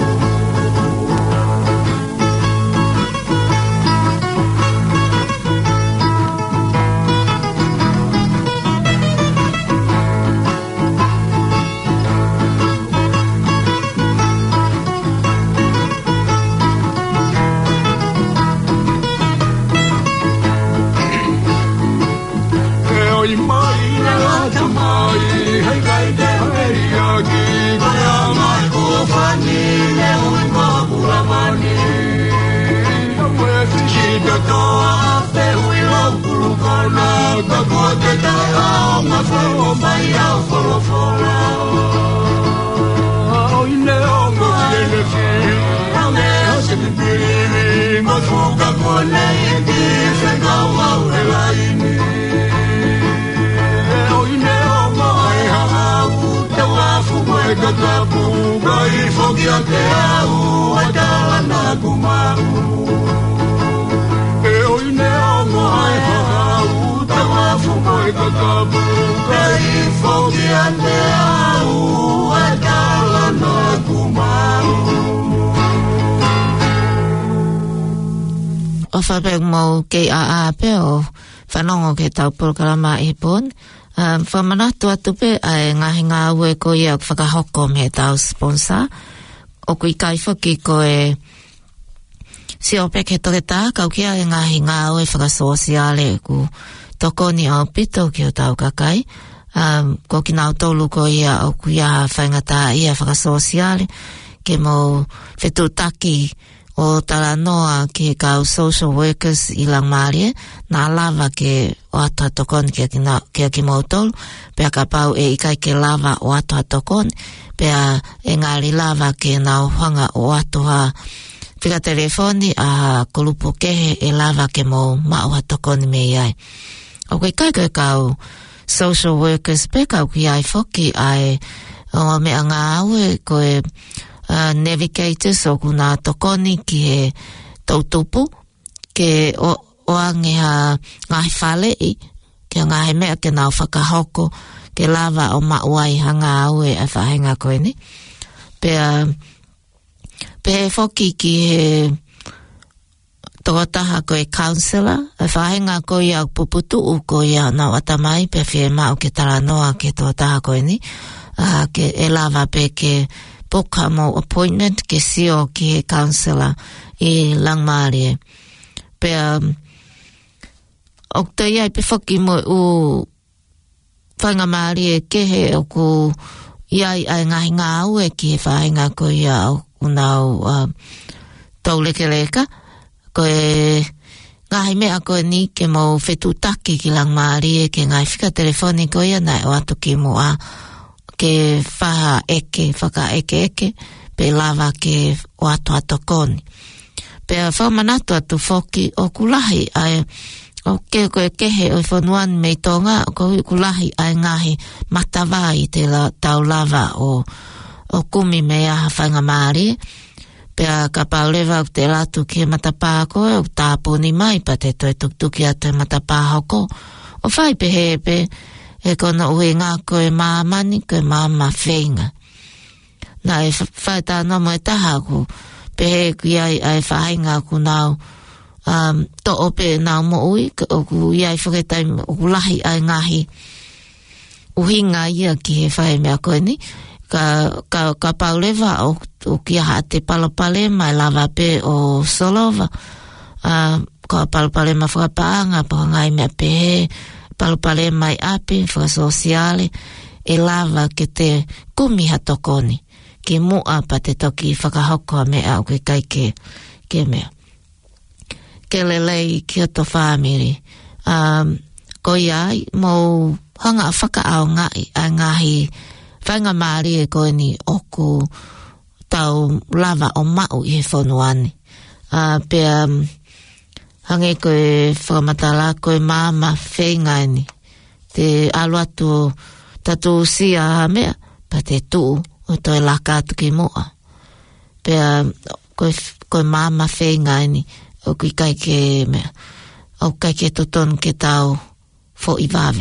Ka koa te tae ao ma whaua mai au wholofora. Oi ne o ngoti e ne whihi o me hase mi piriwi. Ma whuka koa nei e ki whenau au he laini. Oi ne o ngoai hahau te wafu mai ka tapu. Kai whokia te au ai tala na kumau. Oi ne o ngoai hahau te wafu mai ka tapu. Kai whokia te au ai tala na kumau. O whapek mau kei a a pe o whanongo ke tau porokarama e pon. Um, whamanatu atu pe ai ngahi ngā ue ko ia whakahoko me tau sponsor. O kui kai whaki ko e si o peke toke tā kau kia e ngahi ngā ue whakasosiale ku toko ni au pito ki o tau kakai. Um, ko ki nau tolu ko ia o kuia whaingata ia whakasosiale ke mo whetutaki o tala noa ke kau social workers i Langmarie, nā lava ke o atua tokon ke a ki mautolu, pea ka pau e ikai ke lava o atua tokon, pea e ngāri lava ke nā uhanga o atua whika telefoni a kulupu kehe e lava ke mo maua tokoni me iai. O koe kai koe kau social workers pe kau ki ai whoki ai o mea ngā aue koe Uh, navigators o kuna tokoni ki he tautupu ke o, o angeha ngahi whale i ke ngahi mea ke nau whakahoko ke lava o mauai hanga au e a whahenga koe ni pea pe he whoki ki he tokotaha koe counsellor a whahenga koe au puputu u koe au nau atamai pe whie mau ke taranoa ke tokotaha koe ni uh, ke e lava pe ke boka mo appointment ke sio ki counsellor i Langmarie. Pea o te iai pe whaki mo u whainga Marie ke he o ku iai ai ngahi ngā ue ki he whainga ko ia o unau uh, taulekeleka ko e ngahi mea ko ni ke mo whetutaki ki Langmarie ke ngai whika telefoni ko ia nai o atu ki mo a ke whaha eke, whaka eke eke, pe lava ke o ato ato koni. Pea whamanatu atu whoki o kulahi ai, o ke koe kehe o whanuan mei tonga, o koe kulahi ai ngahi matawai te la, tau lava o, o kumi mea ha whainga maari. Pea ka paulewa o te latu ke matapā koe, o tāpuni mai pa te toi tuktuki atu matapā hoko. O whai pe hepe, e kona ue ngā koe māmani, koe māma whenga. Nā e whai tā nomo e taha ku, pehe ku iai ai whahinga ku nau, um, to ope nau mo ui, o ku iai whaketai, o ku lahi ai ngahi, uhinga ia ki he whai mea koe ni, ka, ka, ka paulewa o, o ki aha te palopale, mai lava pe o Solova, uh, ka palopale ma whakapaanga, pa ngai mea pehe, palopale mai api, whakasosiale, e lava ke te kumi hatokoni, ke mua pa te toki whakahokoa mea o ke kai ke, ke mea. Ke lelei ki ato whāmiri. Um, ko iai, mō hanga a whakaao ngai, a ngahi whainga maari e koe ni oku tau lava o mau i he whonuani. Uh, pea um, hange koe whakamatala koe māma whengai ni. Te alu atu tatu sia ha mea, pa te tuu o toi laka atu ki mua. Pea koe, koe māma whengai ni, o kui kai ke mea, o kai ke toton ke tau fo i vave.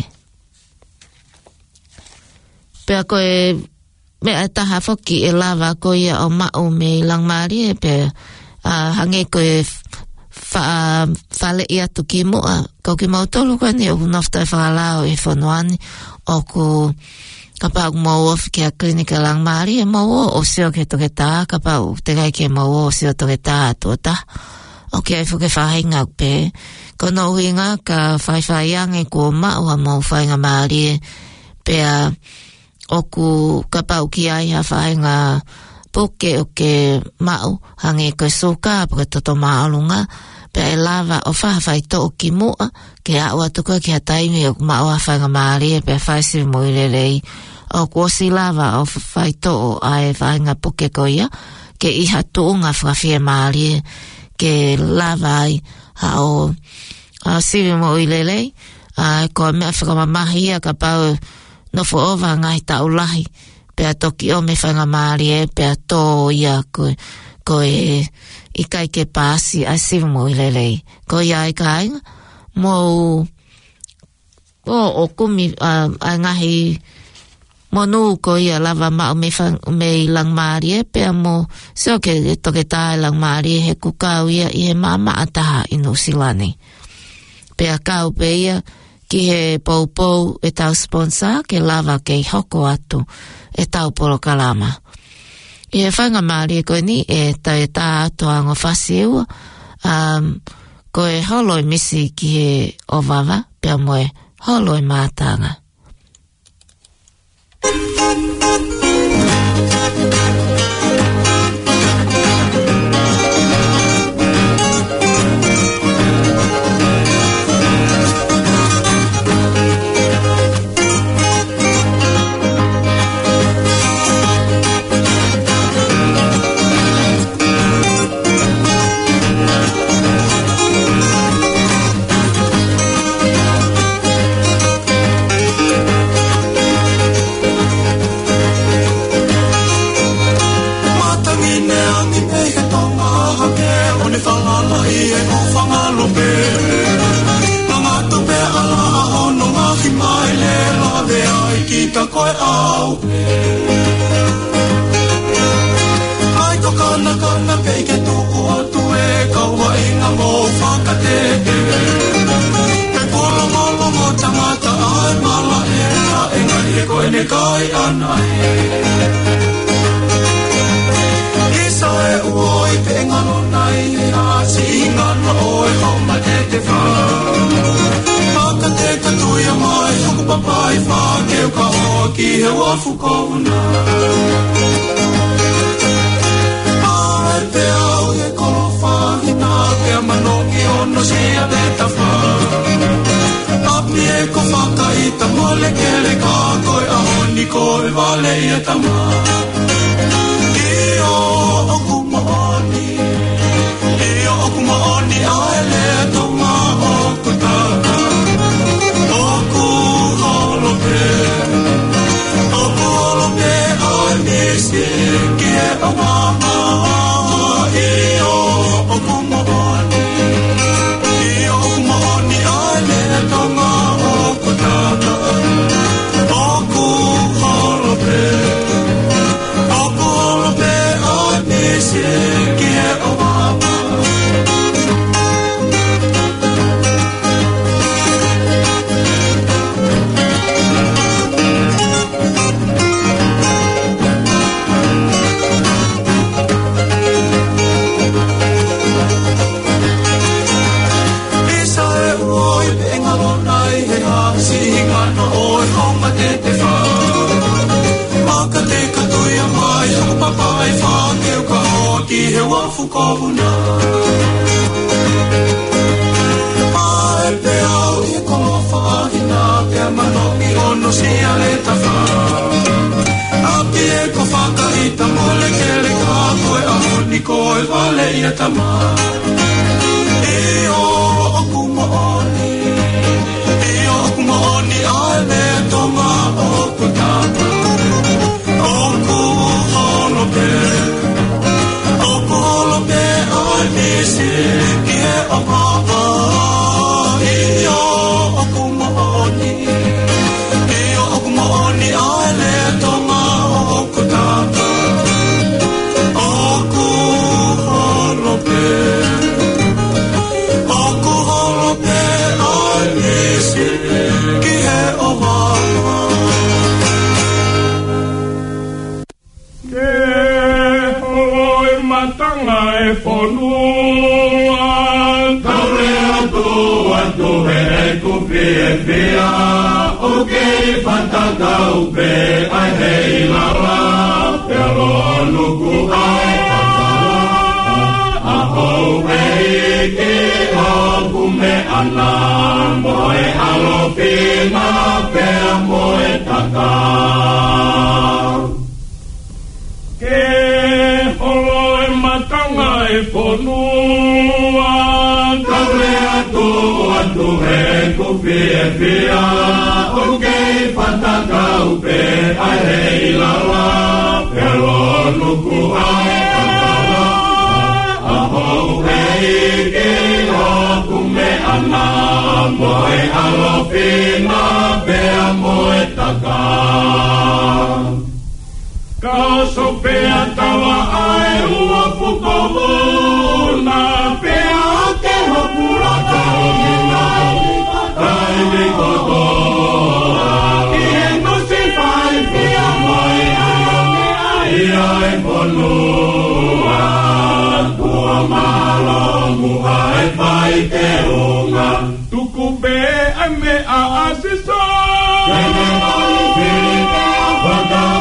Pea koe mea taha foki e lava koe ia o mau me lang maari e pea uh, hange koe Fa fale ia tu ki mua ko ki mau tolu ko ni o nofta falao e fonoani o ku kapa mo of ki a klinika lang mari e mo o seo ke to ke ta kapa u te kai ke mo o seo to ke ta to ta o ke fu ke fa hinga pe ko no hinga ka fai fai yang e ko ma o mo fai nga mari pe a o ku kapa u ki ai ha fai nga poke o ke mau hange ko soka po to to maalunga pe e lava o fa fai to o ki mua ke a o atu ko ki hatai me o mau a fai nga maari pe fai si mo i lelei o ko si lava o fai to o ai fai nga poke ko ia ke i hatu nga fai maari ke lava ai ha o a si mo i lelei a ko me a fai mamahia ka pau no fo ova ngai ta ulahi pe a toki o me whanga maari e pe a tō ia ko, ko e i kai ke pāsi a sivu mo i lelei. Ko ia i kai mo o, o kumi a, a ngahi mo nu ko ia lava ma o me, me i lang maari e pe a mo seo ke toke tā i lang maari e he kukau ia i he mama ataha i Nusilani. Pe a kau pe ia ki he pou pou e tau sponsor ke lava ke hoko atu e tau polo kalama. I he whanga maari e koe ni e tau e tā atu ango whasi eua um, ko e holoi misi ki he owawa pia mo e holoi mātanga. Koe au ai ko kana kana pei ke tuku atu e kaua inga mo whakateke ke polo molo mo tamata ai mala e na e ngai e koe ne kai ana e isa e uoi pe ngano nai e a si ingana oi homa te te wha te katuia mai hoku papai wha keu ka hoa ki he wafu kouna ai pe au e kolo whahina pea manongi ono sia te tawha api e ko whakaita mole kere ka koe ahoni koe vale ia tama i o oku maoni i o oku maoni ai le tonga oku taka he wafu kouna ai pe au i kolo whaahina pea manoki ono sia le tawha ni koe vale ia tama. E o oku mooni, e oku mooni ale tonga oku tapa. Oku holope, oku holope ai nisi ki he oha. E o oku mooni, e oku mooni ale tonga oku tapa. Oku holope, oku holope ai nisi ki he oha. Matanga e whanua Taure atu atu he ku pia pia O kei whataka upe ai hei lawa Pe alo nuku ai kakala A hou hei ki hoku me ana Moe alo pina pea moe taka Ke holo e matanga e whanua Taure atu atu he kupi e pia O kei whataka upe ai hei lawa Pero nuku ai kakala A hou hei ki hoku me ana Moe alo pina pea moe taka Ka sopea tawa ai ua pukohuna Pea ke hopura ka hina Kai ni kotoa Ki he nusi whai pia mai Ia e ponua Kua malomu ai whai te unga Tuku be ai me a asiso Kene mai piri ke a whakau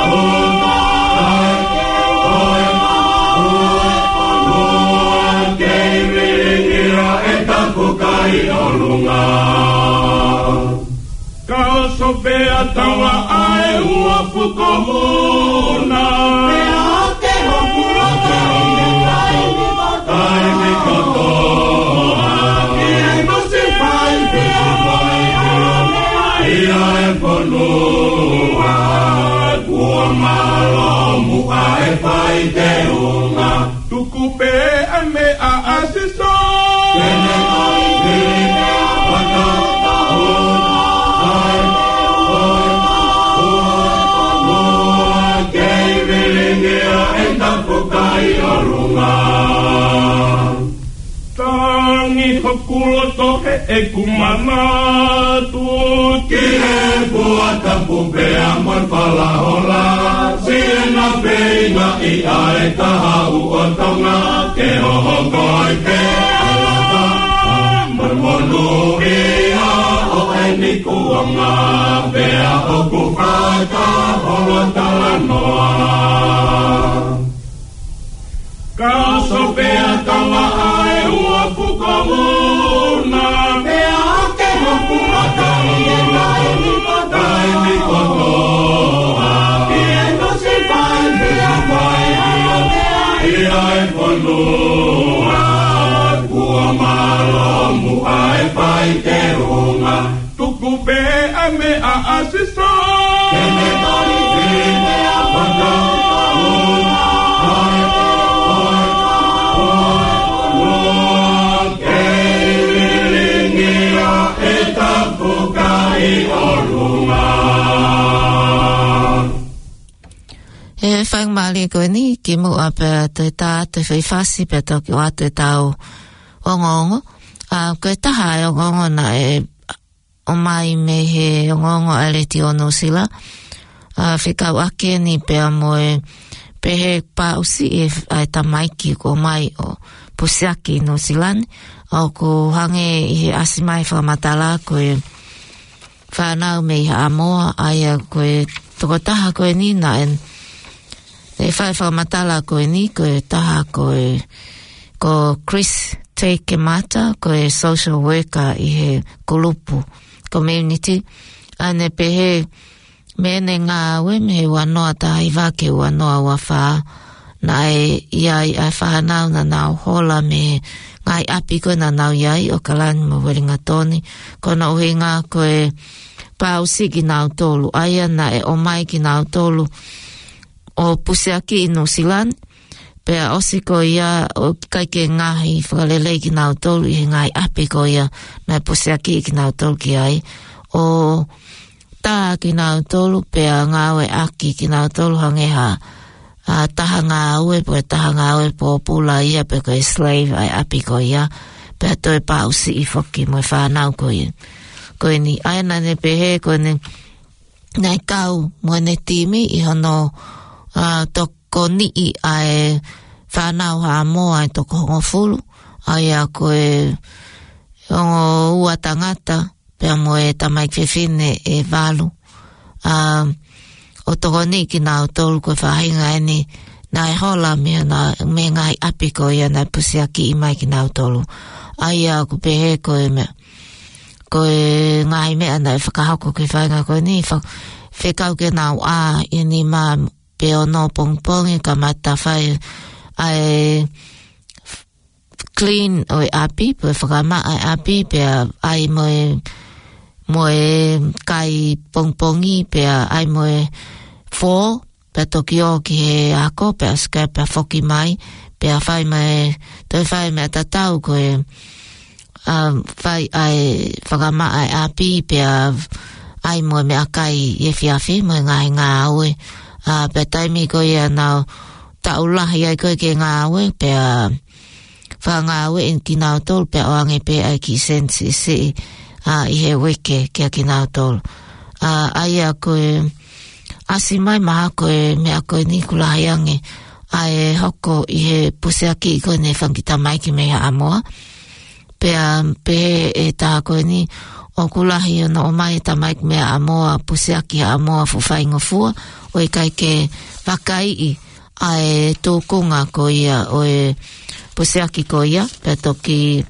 Ka sopea tawa ai ua pukohuna Pea ke hopura ke hina Kai ni kotoa Ki e nusi whai pia mai Ia e ponua Kua malomu ai whai te unga Tuku pe ai me a asiso Kene kai piri me a whakau Tangi hakulo tohe e kumanatu Ki he puata pupe amor palahola Siena peinga i ae taha uotonga Ke hoho koi pe alata Marmonu ia o e ni kuanga Pea o kufrata holo talanoa Ka sopea tawa ai ua pukohuna Pea ke hopura ka hina Kai ni kotoa Ki e nusi whai pia mai Ia e ponua Kua malomu ai whai te unga Tuku pe ai me a asiso Kene kai pine a whakau E whang mali koe ni ki mu ape te tā te whiwhasi pe toki o atu e tau ongongo. A koe taha e ongongo na e o mai me he ongongo aleti o Nusila. A whikau ake ni pe a moe pe he pausi e ai tamaiki ko mai o pusiaki Nusilani. O ko hange i he asimai whamatala koe whanau me i ha amoa aia koe toko taha koe ni na en e whai whamatala koe ni koe taha koe ko Chris Take Mata koe social worker i he kulupu community ane pehe mene ngā we me he wanoa taha i wake wanoa wa wha nai iai ai whanau na nau hola me ngai api koe na nau iai o kalani mo weringa toni. Kona uhi ngā koe pausi ki nau tolu. Aia na e o mai ki nau tolu o puseaki i New Zealand. Pea osi ko ia o kaike ngahi whakalelei ki nau tolu i ngai api ko ia na puseaki ki nau tolu ki ai. O tā ki nau tolu pea ngāwe aki ki nau tolu hangeha. Uh, taha ngā ue, po e taha ngā ue po pula ia, pe koe slave ai api ko ia, pe toi pausi i whoki mo e whanau ko ia. Koe ni aina ne pehe, koe ni nei kau mo ne timi i hono uh, toko ni i ai whanau ha moa i toko hongo fulu, ai a koe hongo ua tangata, pe mo e tamai kwewhine e walu. Um, o toko ni ki nau tolu koe whahinga eni na e hola mea na me ngai api ko ia na pusiaki i mai ki nau tolu. Ai a ku pehe koe mea. Koe ngai mea na e whakahoko ki whahinga koe ni whekau ke nau a i ni maa pe o no pongpongi ka mata whai ai clean o e api pe whakama ai api pe ai moe moe kai pongpongi pe ai moe fo pe tokio ki he ako pe aska pe foki mai pe a whai mai toi whai mea tatau koe um, whai ai whakama ai api pe ai moe mea kai e whiawhi moe ngai ngā aue uh, pe taimi koe ia nau taulahi ai koe ke ngā aue pe a wha ngā aue in ki nau tol pe oange pe ai ki sensi si Uh, i he weke kia ki nau tolu. Uh, ai a koe, asi mai maha koe mea koe ni kulahi ange, ai hoko i he puseaki i koe ne whankita mai ki mea amoa. Pea, pe e taha koe ni, o kulahi o no o mai ta mai ki mea amoa, puseaki a amoa fuwhaingo fua, o i kai ke wakai i, ai tōkunga ko ia, o e puseaki ko ia, pea toki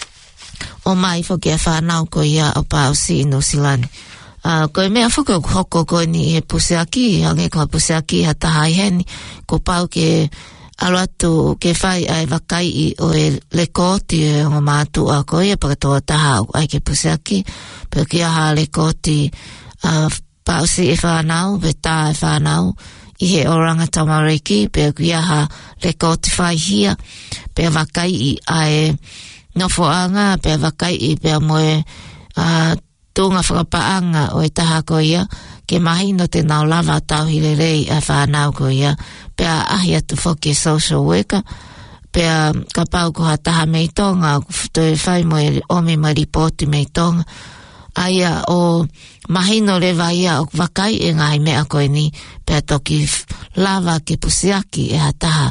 o mai whoki a whanau ko ia o pausi i New Zealand. Uh, koe mea whoko hoko koe ni e puseaki, hange koe puseaki ha tahai heni, ko pau ke aluatu ke whai ai wakai i o e lekoti e o mātua ko ia pakatoa taha ai ke puseaki, pero ki aha lekoti uh, pausi e whanau, pe tā e whanau, i he oranga tamariki, pero ki aha lekoti whai hia, pe wakai i ai no foanga pe wakai i pe moe uh, tunga whakapaanga o e taha ko ia ke mahi no te nau lava tau hirerei a whanau ko ia pe a ahi atu whoki social worker pe a ka pau ko ha taha mei tonga to e whai moe ome ma ripoti mei tonga aia o mahi no lewa ia o wakai e ngai mea koe ni pe a toki lava ke pusiaki e ha taha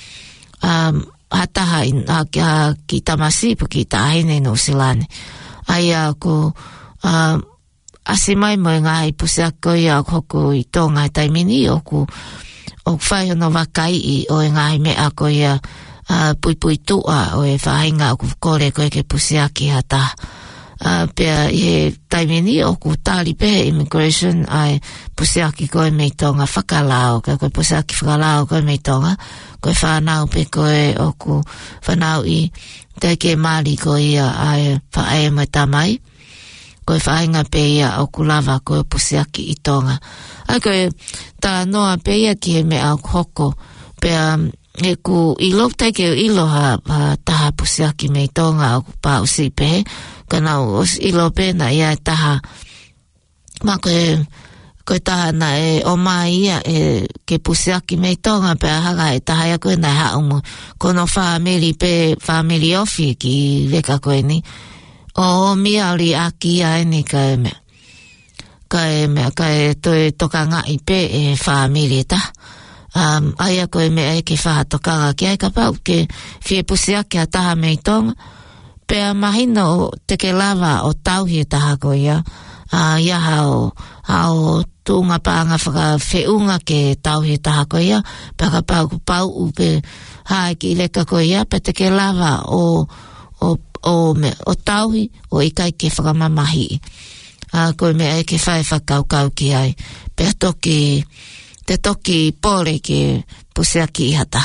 um, hataha in a, a, ki tamasi pa ki tahine no silane. Ai a ko uh, ase mai mo ngā i puseako i a hoku i tonga i taimini o ku o whai no wakai i o ngā i mea ko i a uh, pui pui tua o e whahinga o ku kore ko e ke puseaki hataha. Uh, pea i he taimini o ku tāli pehe immigration ai puseaki koe mei tonga whakalao, ka koe puseaki whakalao koe mei tonga, koe whanau pe koe o ku whanau i te ke maari koe ia ai whae mai tamai, koe whainga pe ia o ku lava koe puseaki i tonga. Ai koe tā noa pe ia ki he mea o hoko, pea e ku ilo, teike ilo ha, ha taha puseaki mei tonga o ku pausi pehe, kana os ilo pena ia e taha ma koe koe taha na e o mai ia e ke puseaki mei tonga pe ahaga e taha ia koe na e haumu kono whaamiri pe whaamiri ofi ki leka koe ni o mia ori aki ia e ni ka e mea ka e mea ka e toe toka ngai pe e whaamiri e taha um, aia koe mea e ke wha tokanga ki ai ka pau ke fie puseaki a taha mei tonga pea mahina o teke lava o tauhi e taha ko ia, uh, ia hao, hao tunga paanga whaka whiunga ke tauhi e taha ko ia, pea ka pau ku pau upe hae ki leka ko ia, pea teke lava o, o, o, me, o tauhi o ikai ke whakamamahi. Uh, koe mea e ke whae whakaukau ki ai, pea toki, te toki pore ke pusea ki hata.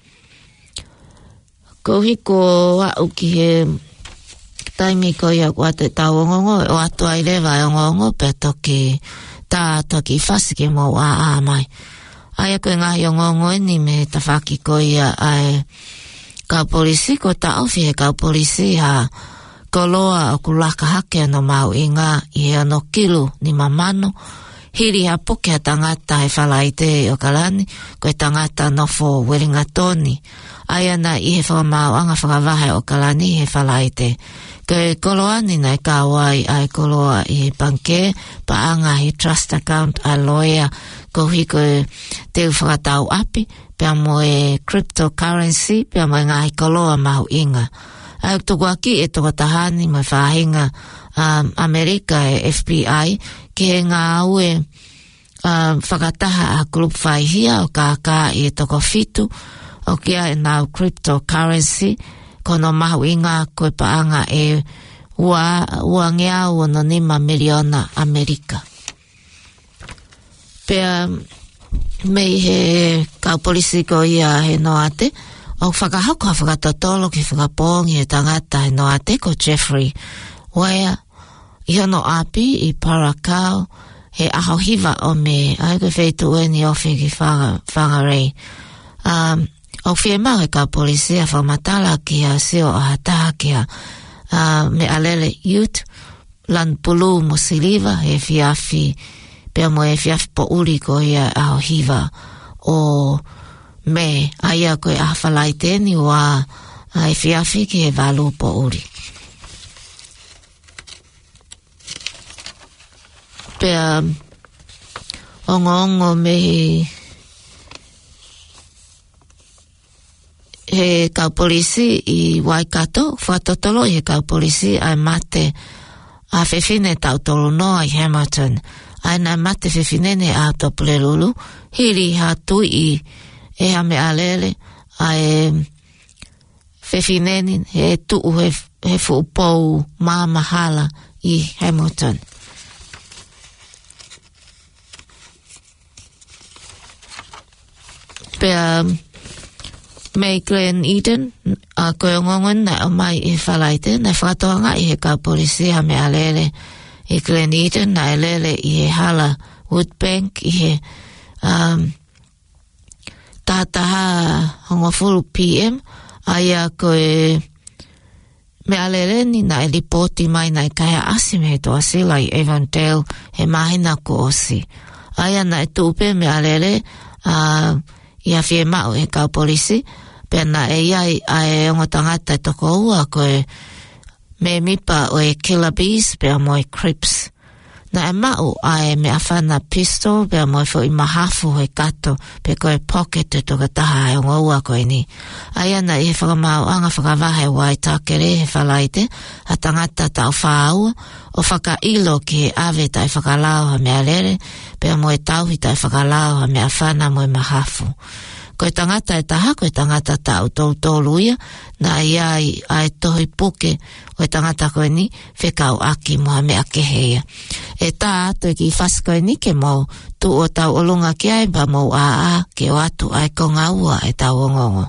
Ko hiko wa uki he taimi ko ia kua te tau ongongo o atu ai lewa e ongongo pe toki tā toki whasike mo a a mai. Ai koe ngahi ongongo eni me ta whaki ko ia ai kau polisi ko ta ofi he kau polisi ha ko loa o kulaka hake ano mau inga i he ano kilu ni mamano hiri ha poke ha tangata he whalaite o kalani ko e tangata nofo weringatoni ai ana i he whamau anga whakavahe o kalani he whalaite ko e koloani nai kawai ai koloa i he panke pa anga he trust account a lawyer ko hiko e teu whakatau api pia mo e cryptocurrency pia mo e ngai koloa mahu inga ai toko aki e toko tahani mo e whahinga um, Amerika e F B I ki he ngā ue um, whakataha a group whaihia o kākā i e toko fitu o kia e nau cryptocurrency kono mahu inga koe paanga e ua, ua ngea ua no nima miliona Amerika. Pea mei he kau polisi ko ia he noate o whakahako a whakatotolo ki whakapongi e tangata he noate ko Jeffrey Wea i hono api i Parakau he aho hiva o me ai koe wheitu eni ofi ki whanga, whangarei um, o fie mau e kau polisi a whamatala ki a seo a hataha ki a uh, me alele youth lan pulu mo siliva he fiafi pea mo e fiafi po uri ko ia aho hiva o me aia koe a whalaiteni wa a e fiafi ki he walu po uri. Pea ongo ongo me he he kau polisi i Waikato, whatotolo i he kau polisi ai mate a whewhine tau tolo noa i Hamilton. Ai nai mate whewhinene a topulelulu, hiri ha tui i e hame alele ai whewhinene he tuu he, he fuupou māmahala i Hamilton. Pea mei Glen Eden, a koe ngongon na o mai i whalaite, na whakatoanga i he kau polisi ha me alele i Glen Eden, na alele i he hala Woodbank, i he um, tātaha hongofuru P M, a ia koe me alele ni na e lipoti mai na i kaya asi me he toa sila i Avondale, he mahina ko osi. A ia na e tupe me alele, a uh, ia fie mau he kau polisi, pena e iai a e ongo tangata e toko ua koe me mipa o e killer bees pea mo e crips. Na e mau a e me awhana pistol pea mo e fo i mahafu he kato pe koe pocket e toka taha e ongo ua koe ni. A ia na i he whakamau anga whakavahe wai takere he whalaite a tangata tau whaau o whaka ilo ki he ave tai whakalao ha mea lere pea mo e tauhi tai whakalao ha mea whana mo e mahafu. Koe tangata e taha, koe tangata tau tau tōluia, na ia i ai tohi puke, koe tangata koe ni, whekau aki moha mea keheia. E tā atu e ki whaskoe ni ke mau, tu o tau olunga ki ai, ba mau a a, ke o atu ai konga ua e tau ongongo.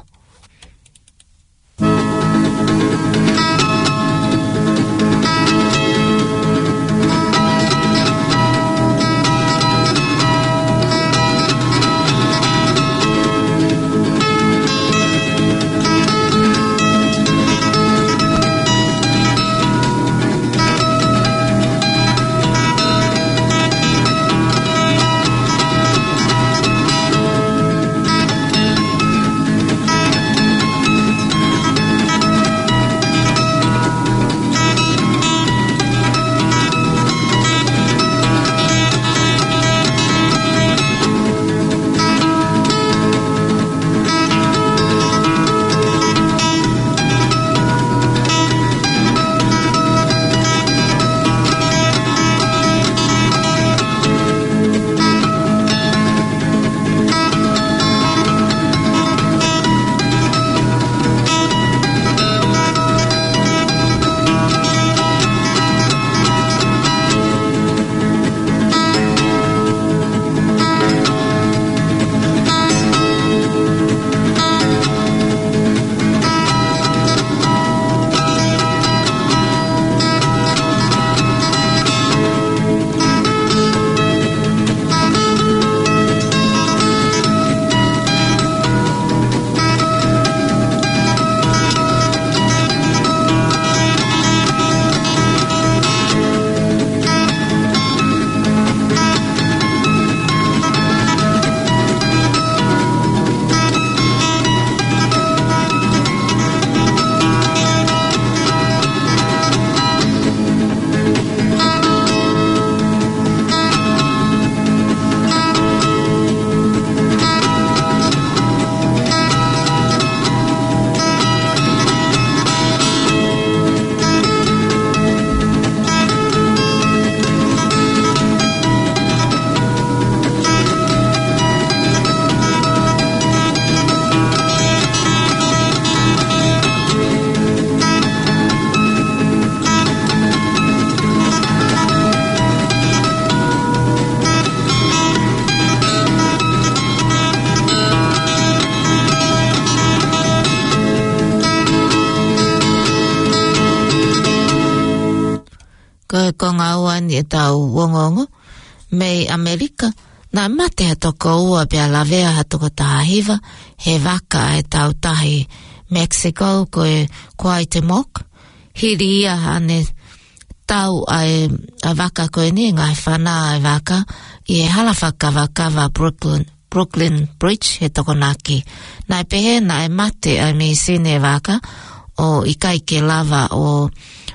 ni e tau wongongo. Mei Amerika, nā mate ha toko ua pia lavea ha toko tahiva, he waka e tau tahi Mexico ko e Cuauhtemoc. Hiri ia ane tau ai a waka ko e ni ngai whana ai waka i e halawhaka waka wa Brooklyn, Brooklyn Bridge he toko naki. Nai pehe nai mate ai mi sine waka o i kai ke lava o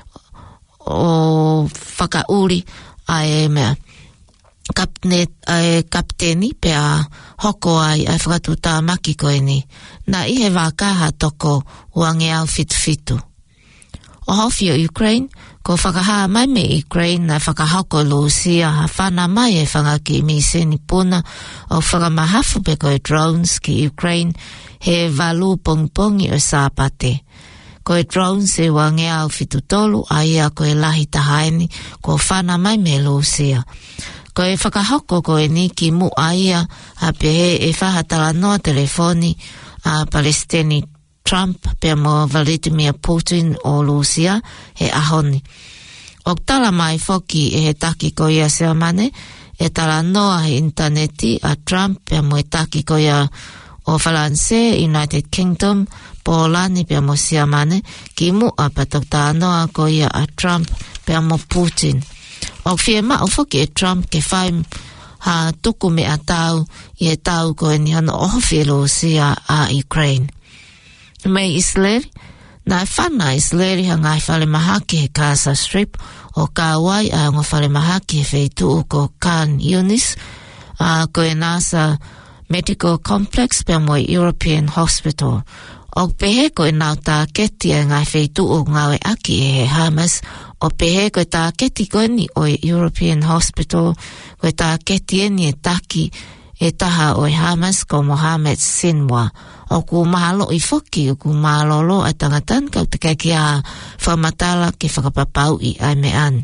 o whakauri ai mea. Kapne, ai kapteni pea hoko ai ai whakatuta maki koe ni. Na i he wakaha toko uange au fitu fitu. O hofi o Ukraine, ko whakahaa mai me Ukraine na whakahoko Lucia ha whana mai e whangaki mi seni puna o whakamahafu pe koe drones ki Ukraine he walu pongpongi o sāpate. Koe drones e uange au fitu tolu a ia koe lahi tahaini ko whana mai me Lucia. Ko e whakahoko ko e ni ki mu aia a pehe e whahatala noa telefoni a Palestini Trump pe mo Vladimir Putin o Lucia he ahoni. O tala mai foki e he taki ko ia sea mane e tala noa he interneti a Trump pe mo e taki ko ia o Falanse, United Kingdom, Polani pe mo sea mane ki mu a patok tala noa ko ia a Trump pe mo Putin. O fie ma o foki e Trump ke whai ha tuku me a tau i e tau ko e ni hana o hofi Lucia a Ukraine. Mei Israeli, na e whana Israeli ha ngai whale mahaki he Gaza Strip o Kauai a ngā whale mahaki he wheitu o ko Khan Yunis a ko e NASA Medical Complex pe mo European Hospital. O pehe ko e nau tā keti e ngai wheitu o ngawe aki e he Hamas. O pehe koe tā keti koe ni o European Hospital, koe tā keti e ni e taki e taha o Hamas ko Mohamed Sinwa. O ku mahalo i foki, o ku mahalo lo a tangatan kau te kai ki a whamatala ke whakapapau i ai me an.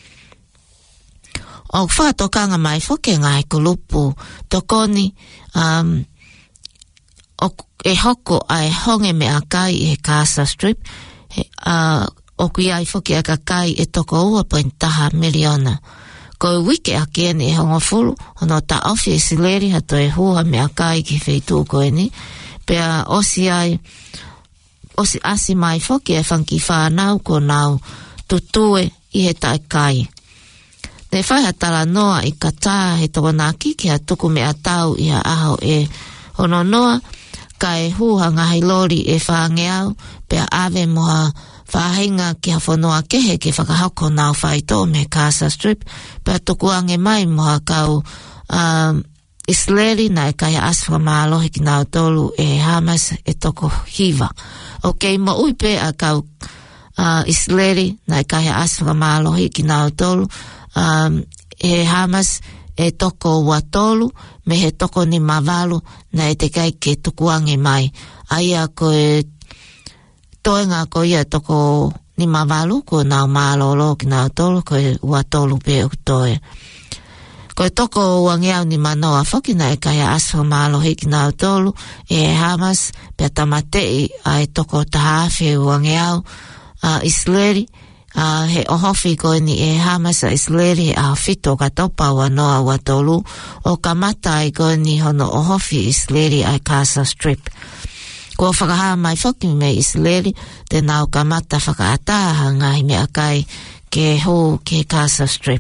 O whakatokanga mai foki ngai kulupu, tokoni um, o e hoko ai honge me a kai e Gaza Strip, he, uh, o kui ai foki a kakai e toko ua poin taha miliona. Ko wike a kene e hongo fulu, hono ta ofi e sileri hato e hua me a kai ki wheitu koe ni, pea osi ai, osi asi mai foki e whanki whanau ko nau tutue i he tai kai. Ne whai hatala noa i kata he toko naki ki a tuku me a tau i a aho e hono noa, ka e hua ngahi lori e whangeau, pea ave moha whahinga ki a whanua kehe ki whakahako nau whaito me Gaza Strip, pea tukuange mai moha kau um, Israeli na e kaya aswha maalohi ki nau tolu e Hamas e toko hiva. O kei mo uipe a kau uh, Israeli na e kaya aswha maalohi ki nau tolu um, e Hamas e toko watolu me he toko ni mavalu na e te kai ke tukuange mai. Aia ko e toenga ko ia toko ni mavalu ko nau malolo ki nau tolu ko e ua tolu pe o toe. Ko e toko wangeau ni manoa whoki na e kaya aso malohi ki nau tolu e Hamas pe tamatei a e toko tahawhi wangeau a Israeli a he ohofi ko ni e Hamas a Israeli a fito katopa wanoa wa tolu o kamata i ko ni hono ohofi Israeli a Gaza Strip. Ko whakaha mai whoki me Israeli, te nau kamata whakaataha ngai me akai ke ho ke Gaza Strip.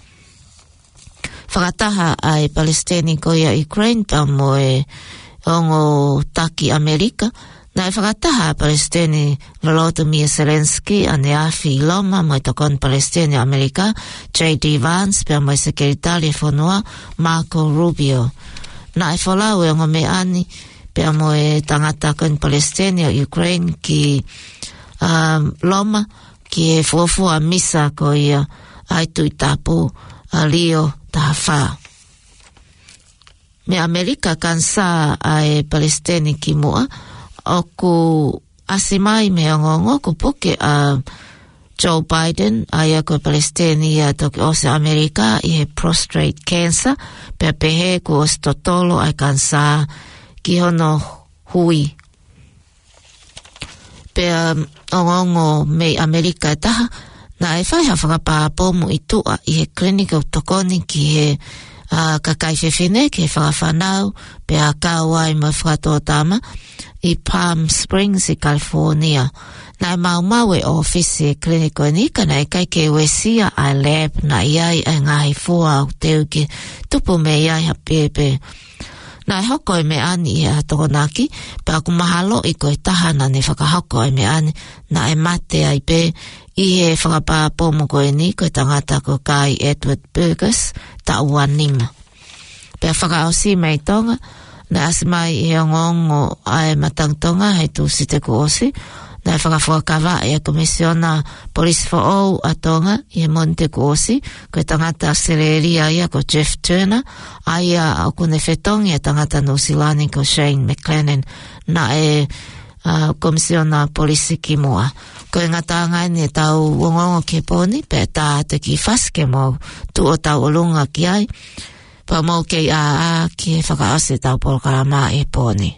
Whakataha ai Palestini ko ia Ukraine pa mo e ongo taki Amerika. Na e whakataha Palestini Volodymyr Zelensky ane awhi loma mo e tokon Palestini Amerika J D Vance pa mo e sekeritari whanua Marco Rubio. Na e whalau e ongo me ani pea mo e tangata kon Palestini o Ukraine ki um, loma ki e fuafua misa ko ia aitu i tapu a Leo taha. Me Amerika kansa ai Palestini ki mua o ku asimai me ongongo ku puke a Joe Biden aia ko Palestini a toki ose Amerika i he prostate cancer pe pehe ku os totolo ai kansa ki hono hui. Pea ongongo me Amerika taha Na e whai ha whakapāpō mu i tua i he klinika o tokoni ki he uh, kakai whewhine ki he whakawhanau pe a kāwai mai whakatoa tama i Palm Springs i California. Na e mau mau e ofisi e kliniko e nika na e kai ke wesia ai lab na iai e ngahi fua au teu ki tupu me iai ha pepe. Na e hoko e me ani e hatokonaki, pe aku mahalo i koe tahana ne whakahoko e me ani na e mate ai pe i he whakapāpō mo koe ni koe tangata ko Kai Edward Burgess ta uanima. Pe whakaosi mei tonga na asimai i ongongo ai matangtonga hei tūsi te kuosi. Na whakawhakakawa e a komisiona Police for All a tonga i he monte kuosi koe tangata Sereria ia ko Jeff Turner ai a okune whetongi a tangata Nusilani ko Shane McLennan na e uh, komisiona Police ki mua. Koe ngatanga ni e tau wongongo ke poni pe tā te ki whaske mo tu o tau olunga ki ai pa mo kei a a ki e whakaase tau Polokarama e poni.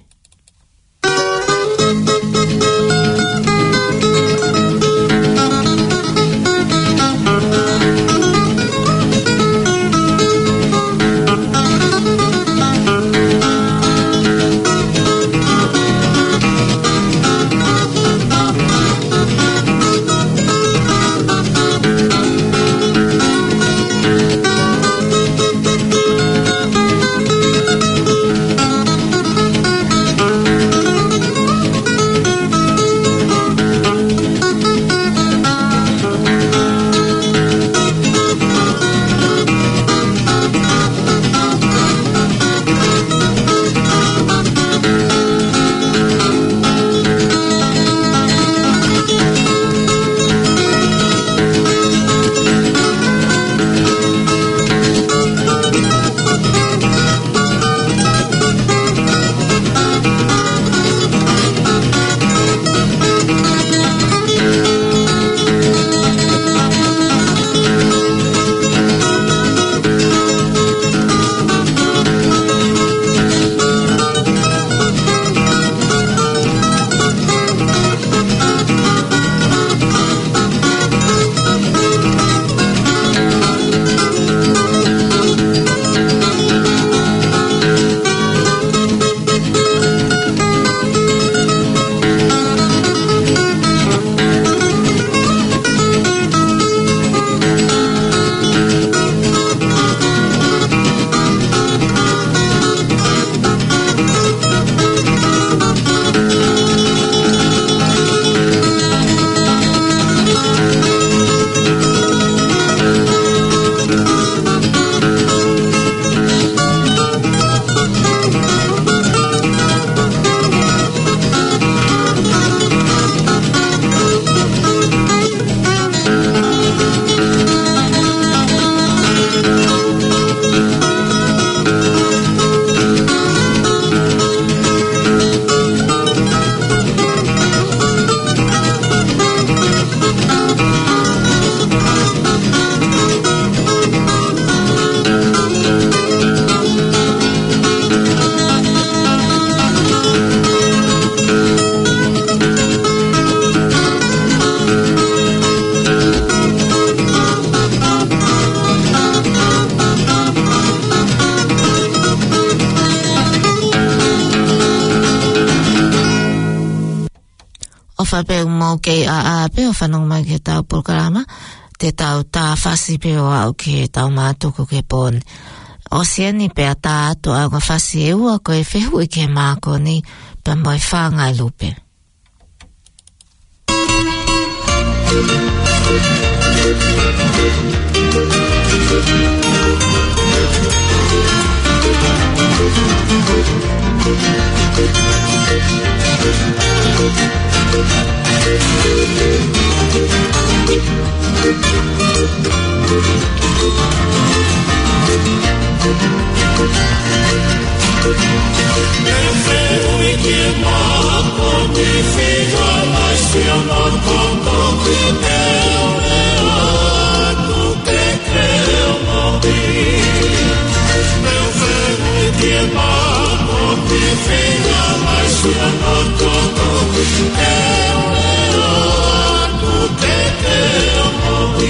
Whapeu mō kei a a pe o whanong mai ke tau Polokarama, te tau tā whasi pe o au ke tau mātuku ke pōni. O sieni pe a tā atu au ngā whasi e ua ko e whehu i ke māko ni pe moi whāngai lupe. Eu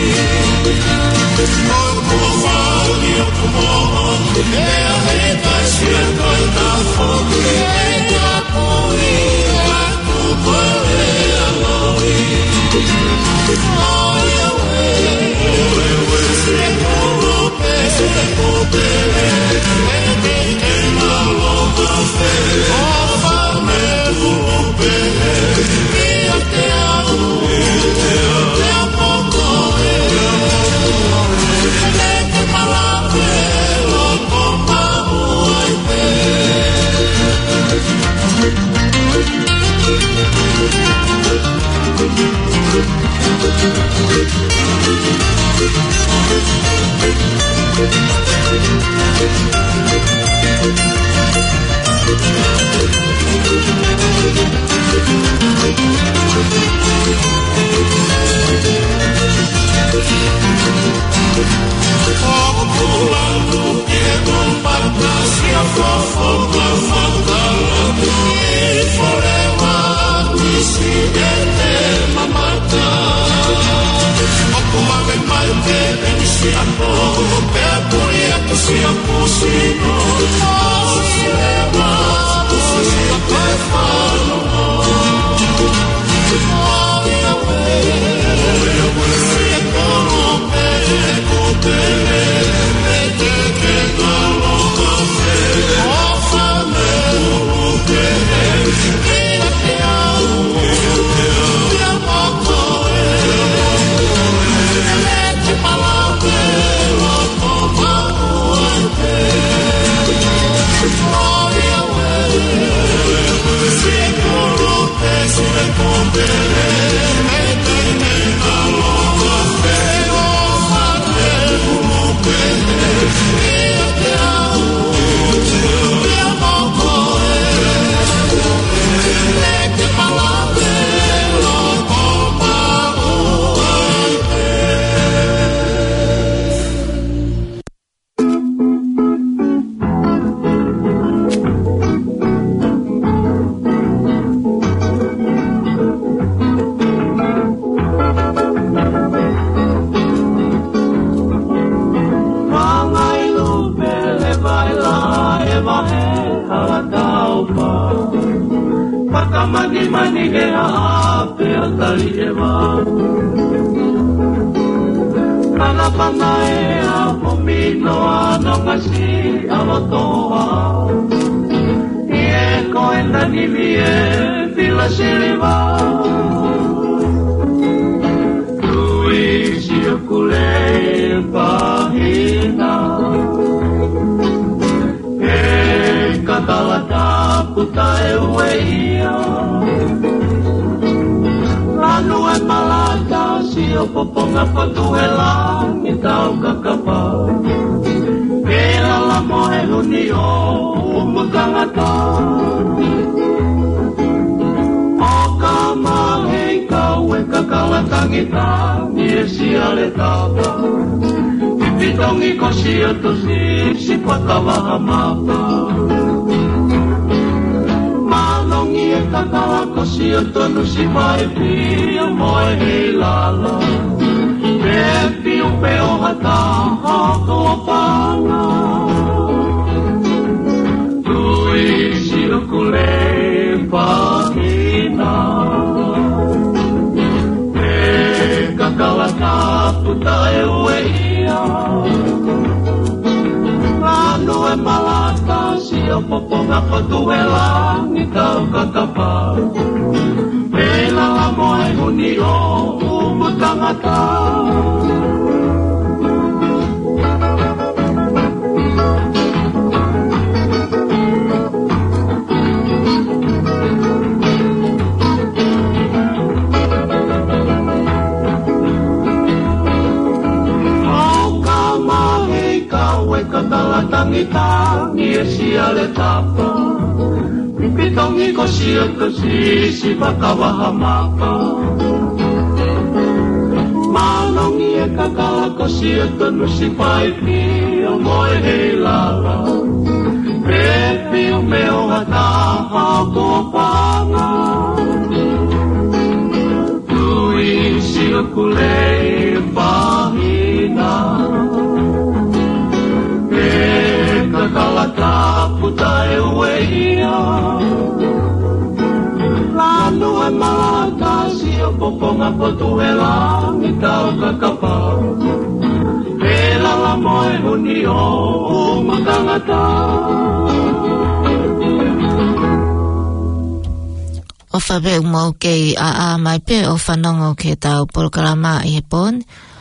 O whabe umau kei a a mai pe o whanongo ke tau programa i he pon.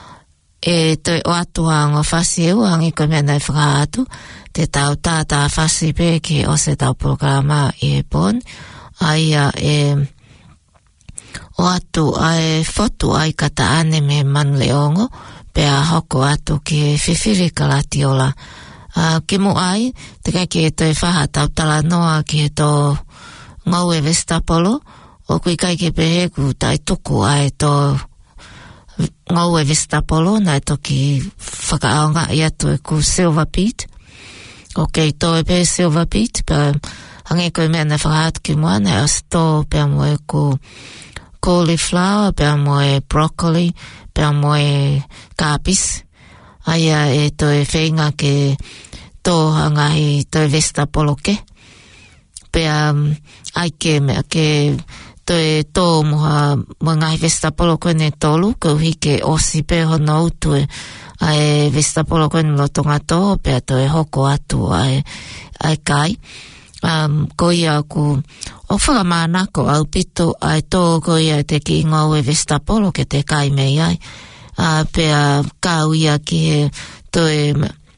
E toi o atua ngā whasi e uangi ko mea nei whakaatu. Te tau tātā whasi pe ke o se tau programa i he pon. Aia e o atu ai fotu ai kata ane me man leongo pea hoko atu ki whiwhiri kalati ola. Uh, ke mo ai, te kai ki e toi whaha tau tala noa ki e tō ngau e Vestapolo, o kui kai ke peheku tai tuku ai tō ngau e Vestapolo, nai toki whakaaonga i atu e ku Silver Beat. Ok, tō e pe Silver Beat, pea hangi koe mea na whakaatu ki mua, nai as tō pea mo e ku cauliflower, pea mo e broccoli, pea mo e kapis. Aia e toi whenga ke tō hangahi toi Vestapolo ke. Pea um, ai ke mea ke toi tō moha mga Vestapolo koene tolu, kau hike osi pe hono utu e ai Vestapolo koene lotonga tō, pea toi hoko atu ai, ai kai. Um, ko ia ku o whakamānako au pito ai tō ko ia te ki ngau e Vestapolo ke te kai mei ai. Uh, pea kau ia ki he toi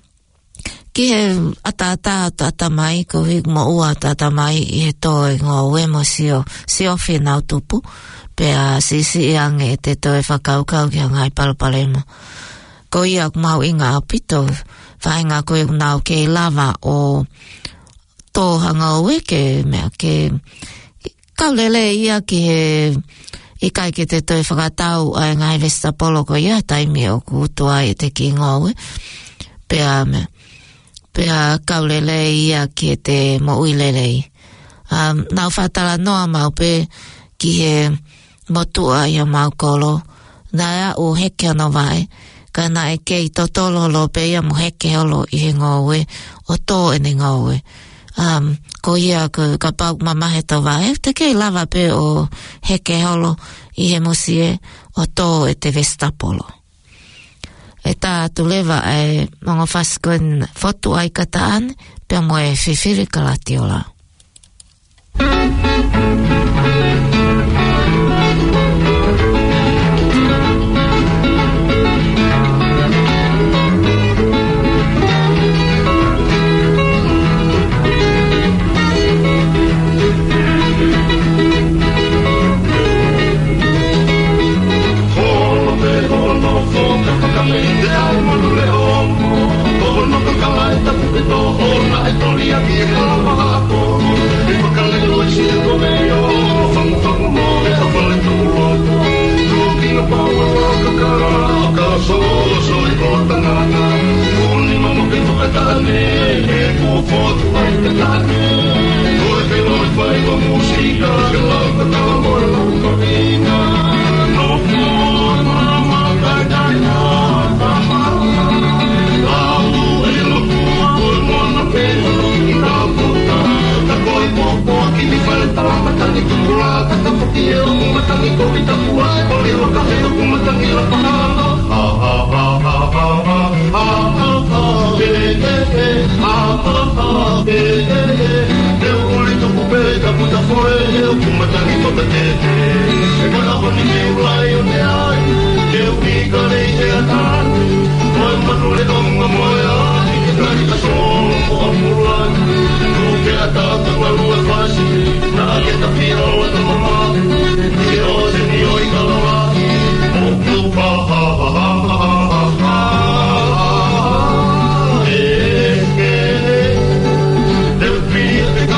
ki he atata atata mai ko hik mo ua atata mai i he toi ngau e mo sio sio whenau tupu pea sisi iange te toi whakaukau ki hangai palapalema ko ia kumau inga apito whainga ko i nau ke lava o tō hanga ue ke mea ke kaulele ia ki he i kai ke te toi whakatau ai ngai Vestapolo ko ia taimi o kutua i te ki ngowe. Pea me, pea kaulele ia ki te mo uilelei. Um, nau whatala noa mau pe ki he motua i a mau kolo. Nai a o heke ano vai, ka na e kei to tololo pe ia mo heke holo i he ngowe, o tō ene ngowe. Um, ko ia ka, ka pau mamahe to vai, te kei lava pe o heke holo i he musie o tō e te Vestapolo. E tā tu lewa e mongo whaskun fotu ai kataan, pia mo e whiwhiri kalati ola.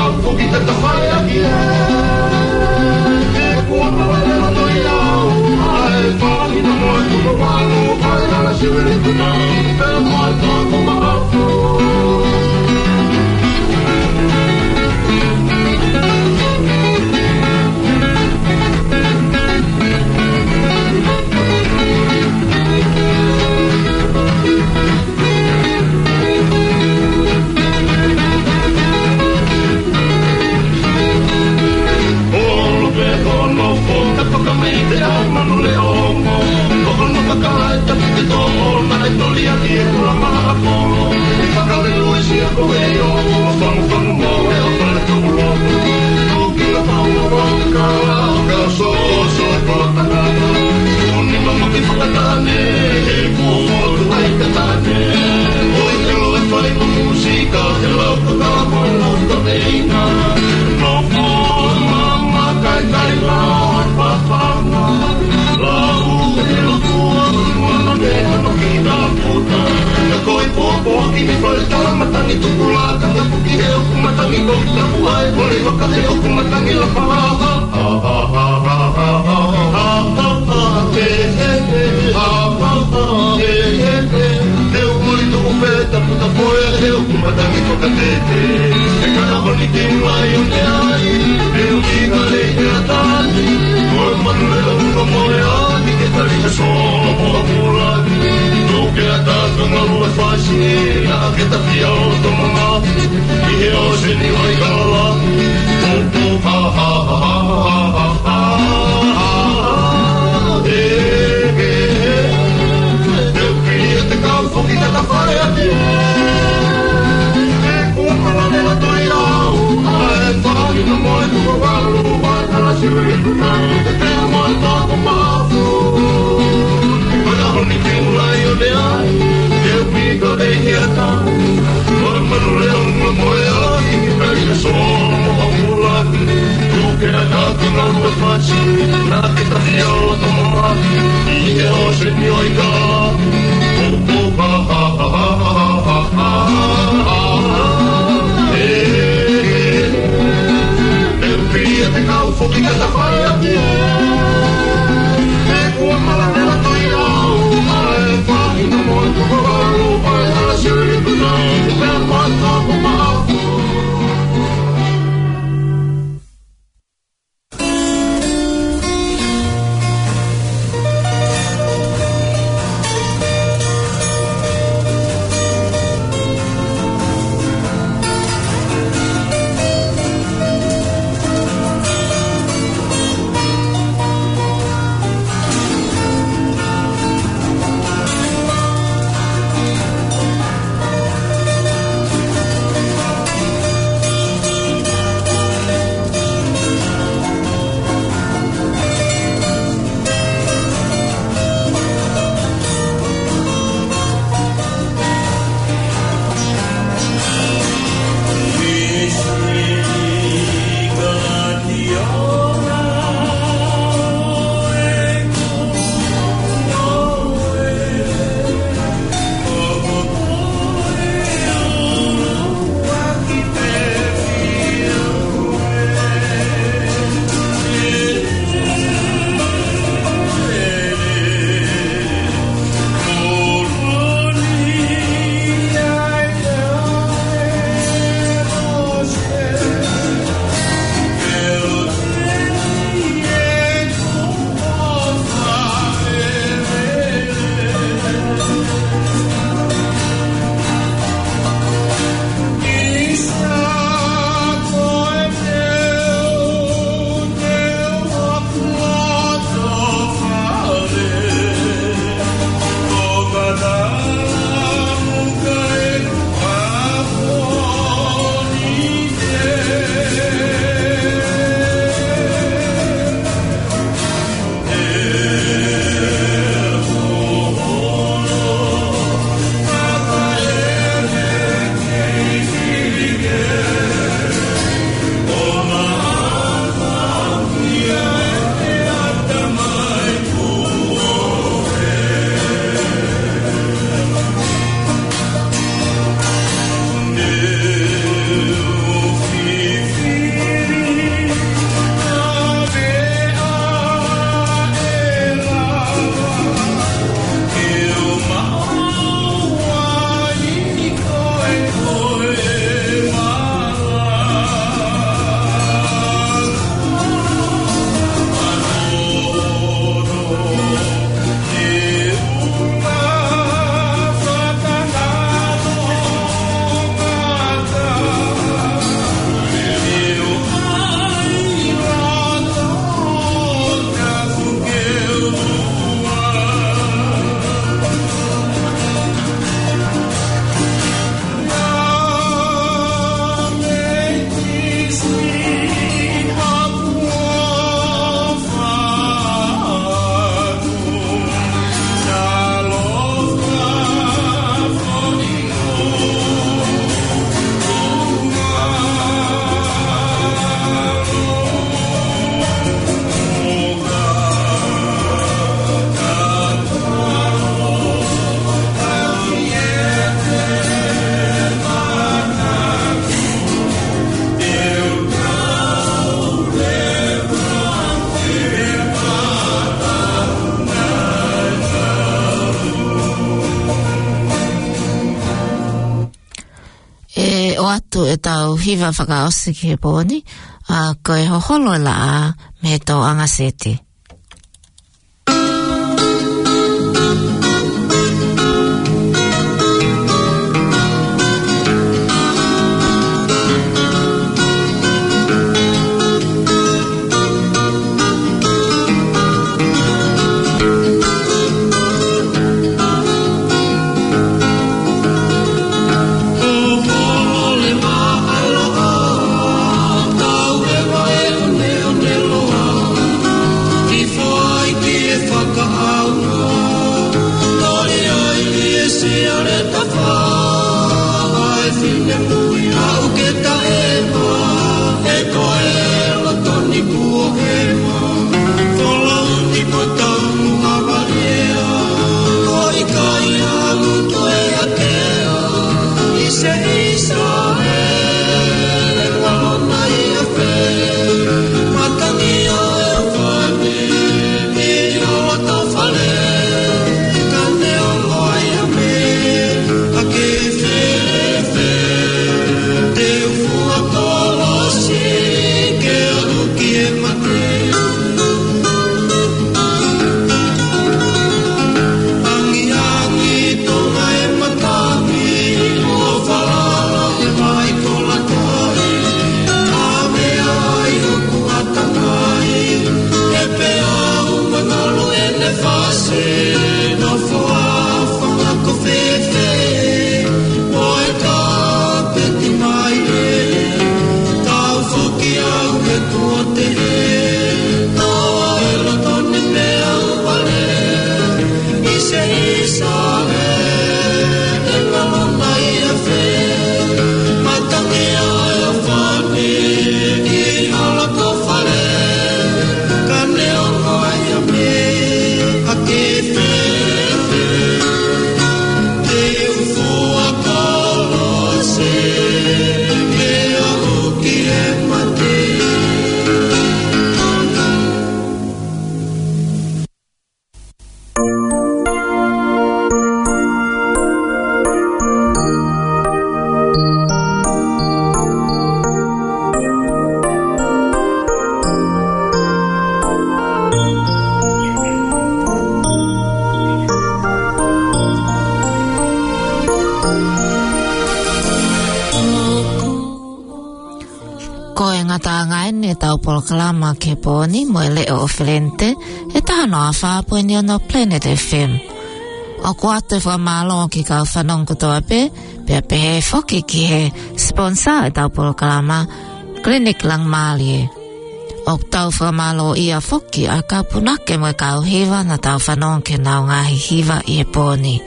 Oh, kumatangi tukula kanga puki he o kumatangi ko kita puai pole o ka he o kumatangi la pala ha ha ha ha ha ha ha ha he he ha ha ha he he he o mori tu peta puta poe he o kumatangi ko ka te te e kana honi ki mai o te ai e o ki ka le te atani o manuela uno moe ani ke tari ka so mo pula que a tanto na rua fascina que tá fiel do mamá e eu se ni vai cala o ha ha ha ha ha eh eu queria te campo que tá fora aqui é como la de la toirao é vai no modo do galo vai para se ver que tem amor todo mafu Ni que un rayo de ay, eu pico de hiata, por manuleo uma moeda, e que pega só uma mula, tu que a gata na rua faci, na que tá viola do mamá, e eu se me oiga, oh oh ha ha ha ha ha ha ha eu queria te cau fogo que essa faia aqui, é com a mala dela tô no mundo galo vai a churrina é muito bom le o atu e tau hiva whakaosi ki he pōni, a koe hoholo la a me tō angasete. Kalama ke pōni mo e leo o Felente e tahano a whāpoini ono Planet F M. O kuate wha mālo ki kau whanong kutoa pe, pia pe he whoki ki he sponsor e tau Polo Kalama, Clinic Lang Mālie. O tau wha mālo ia whoki a ka punake mo e kau hiva na tau whanong ke nao ngahi hiva i he pōni.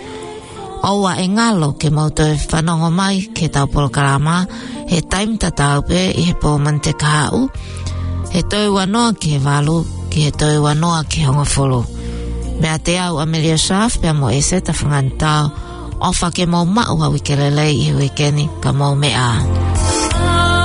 Oua e ngalo ke mauto e whanongo mai ke tau Polo Kalama, he taim ta tau pe i he pōman te kāu, he toi wanoa ki he walu, ki he toi wanoa ki honga wholo. Mea te au Amelia Schaaf, pia mo e se ta whangantau, ofa ke mo mau hawi ke lelei i hui keni, ka mo mea.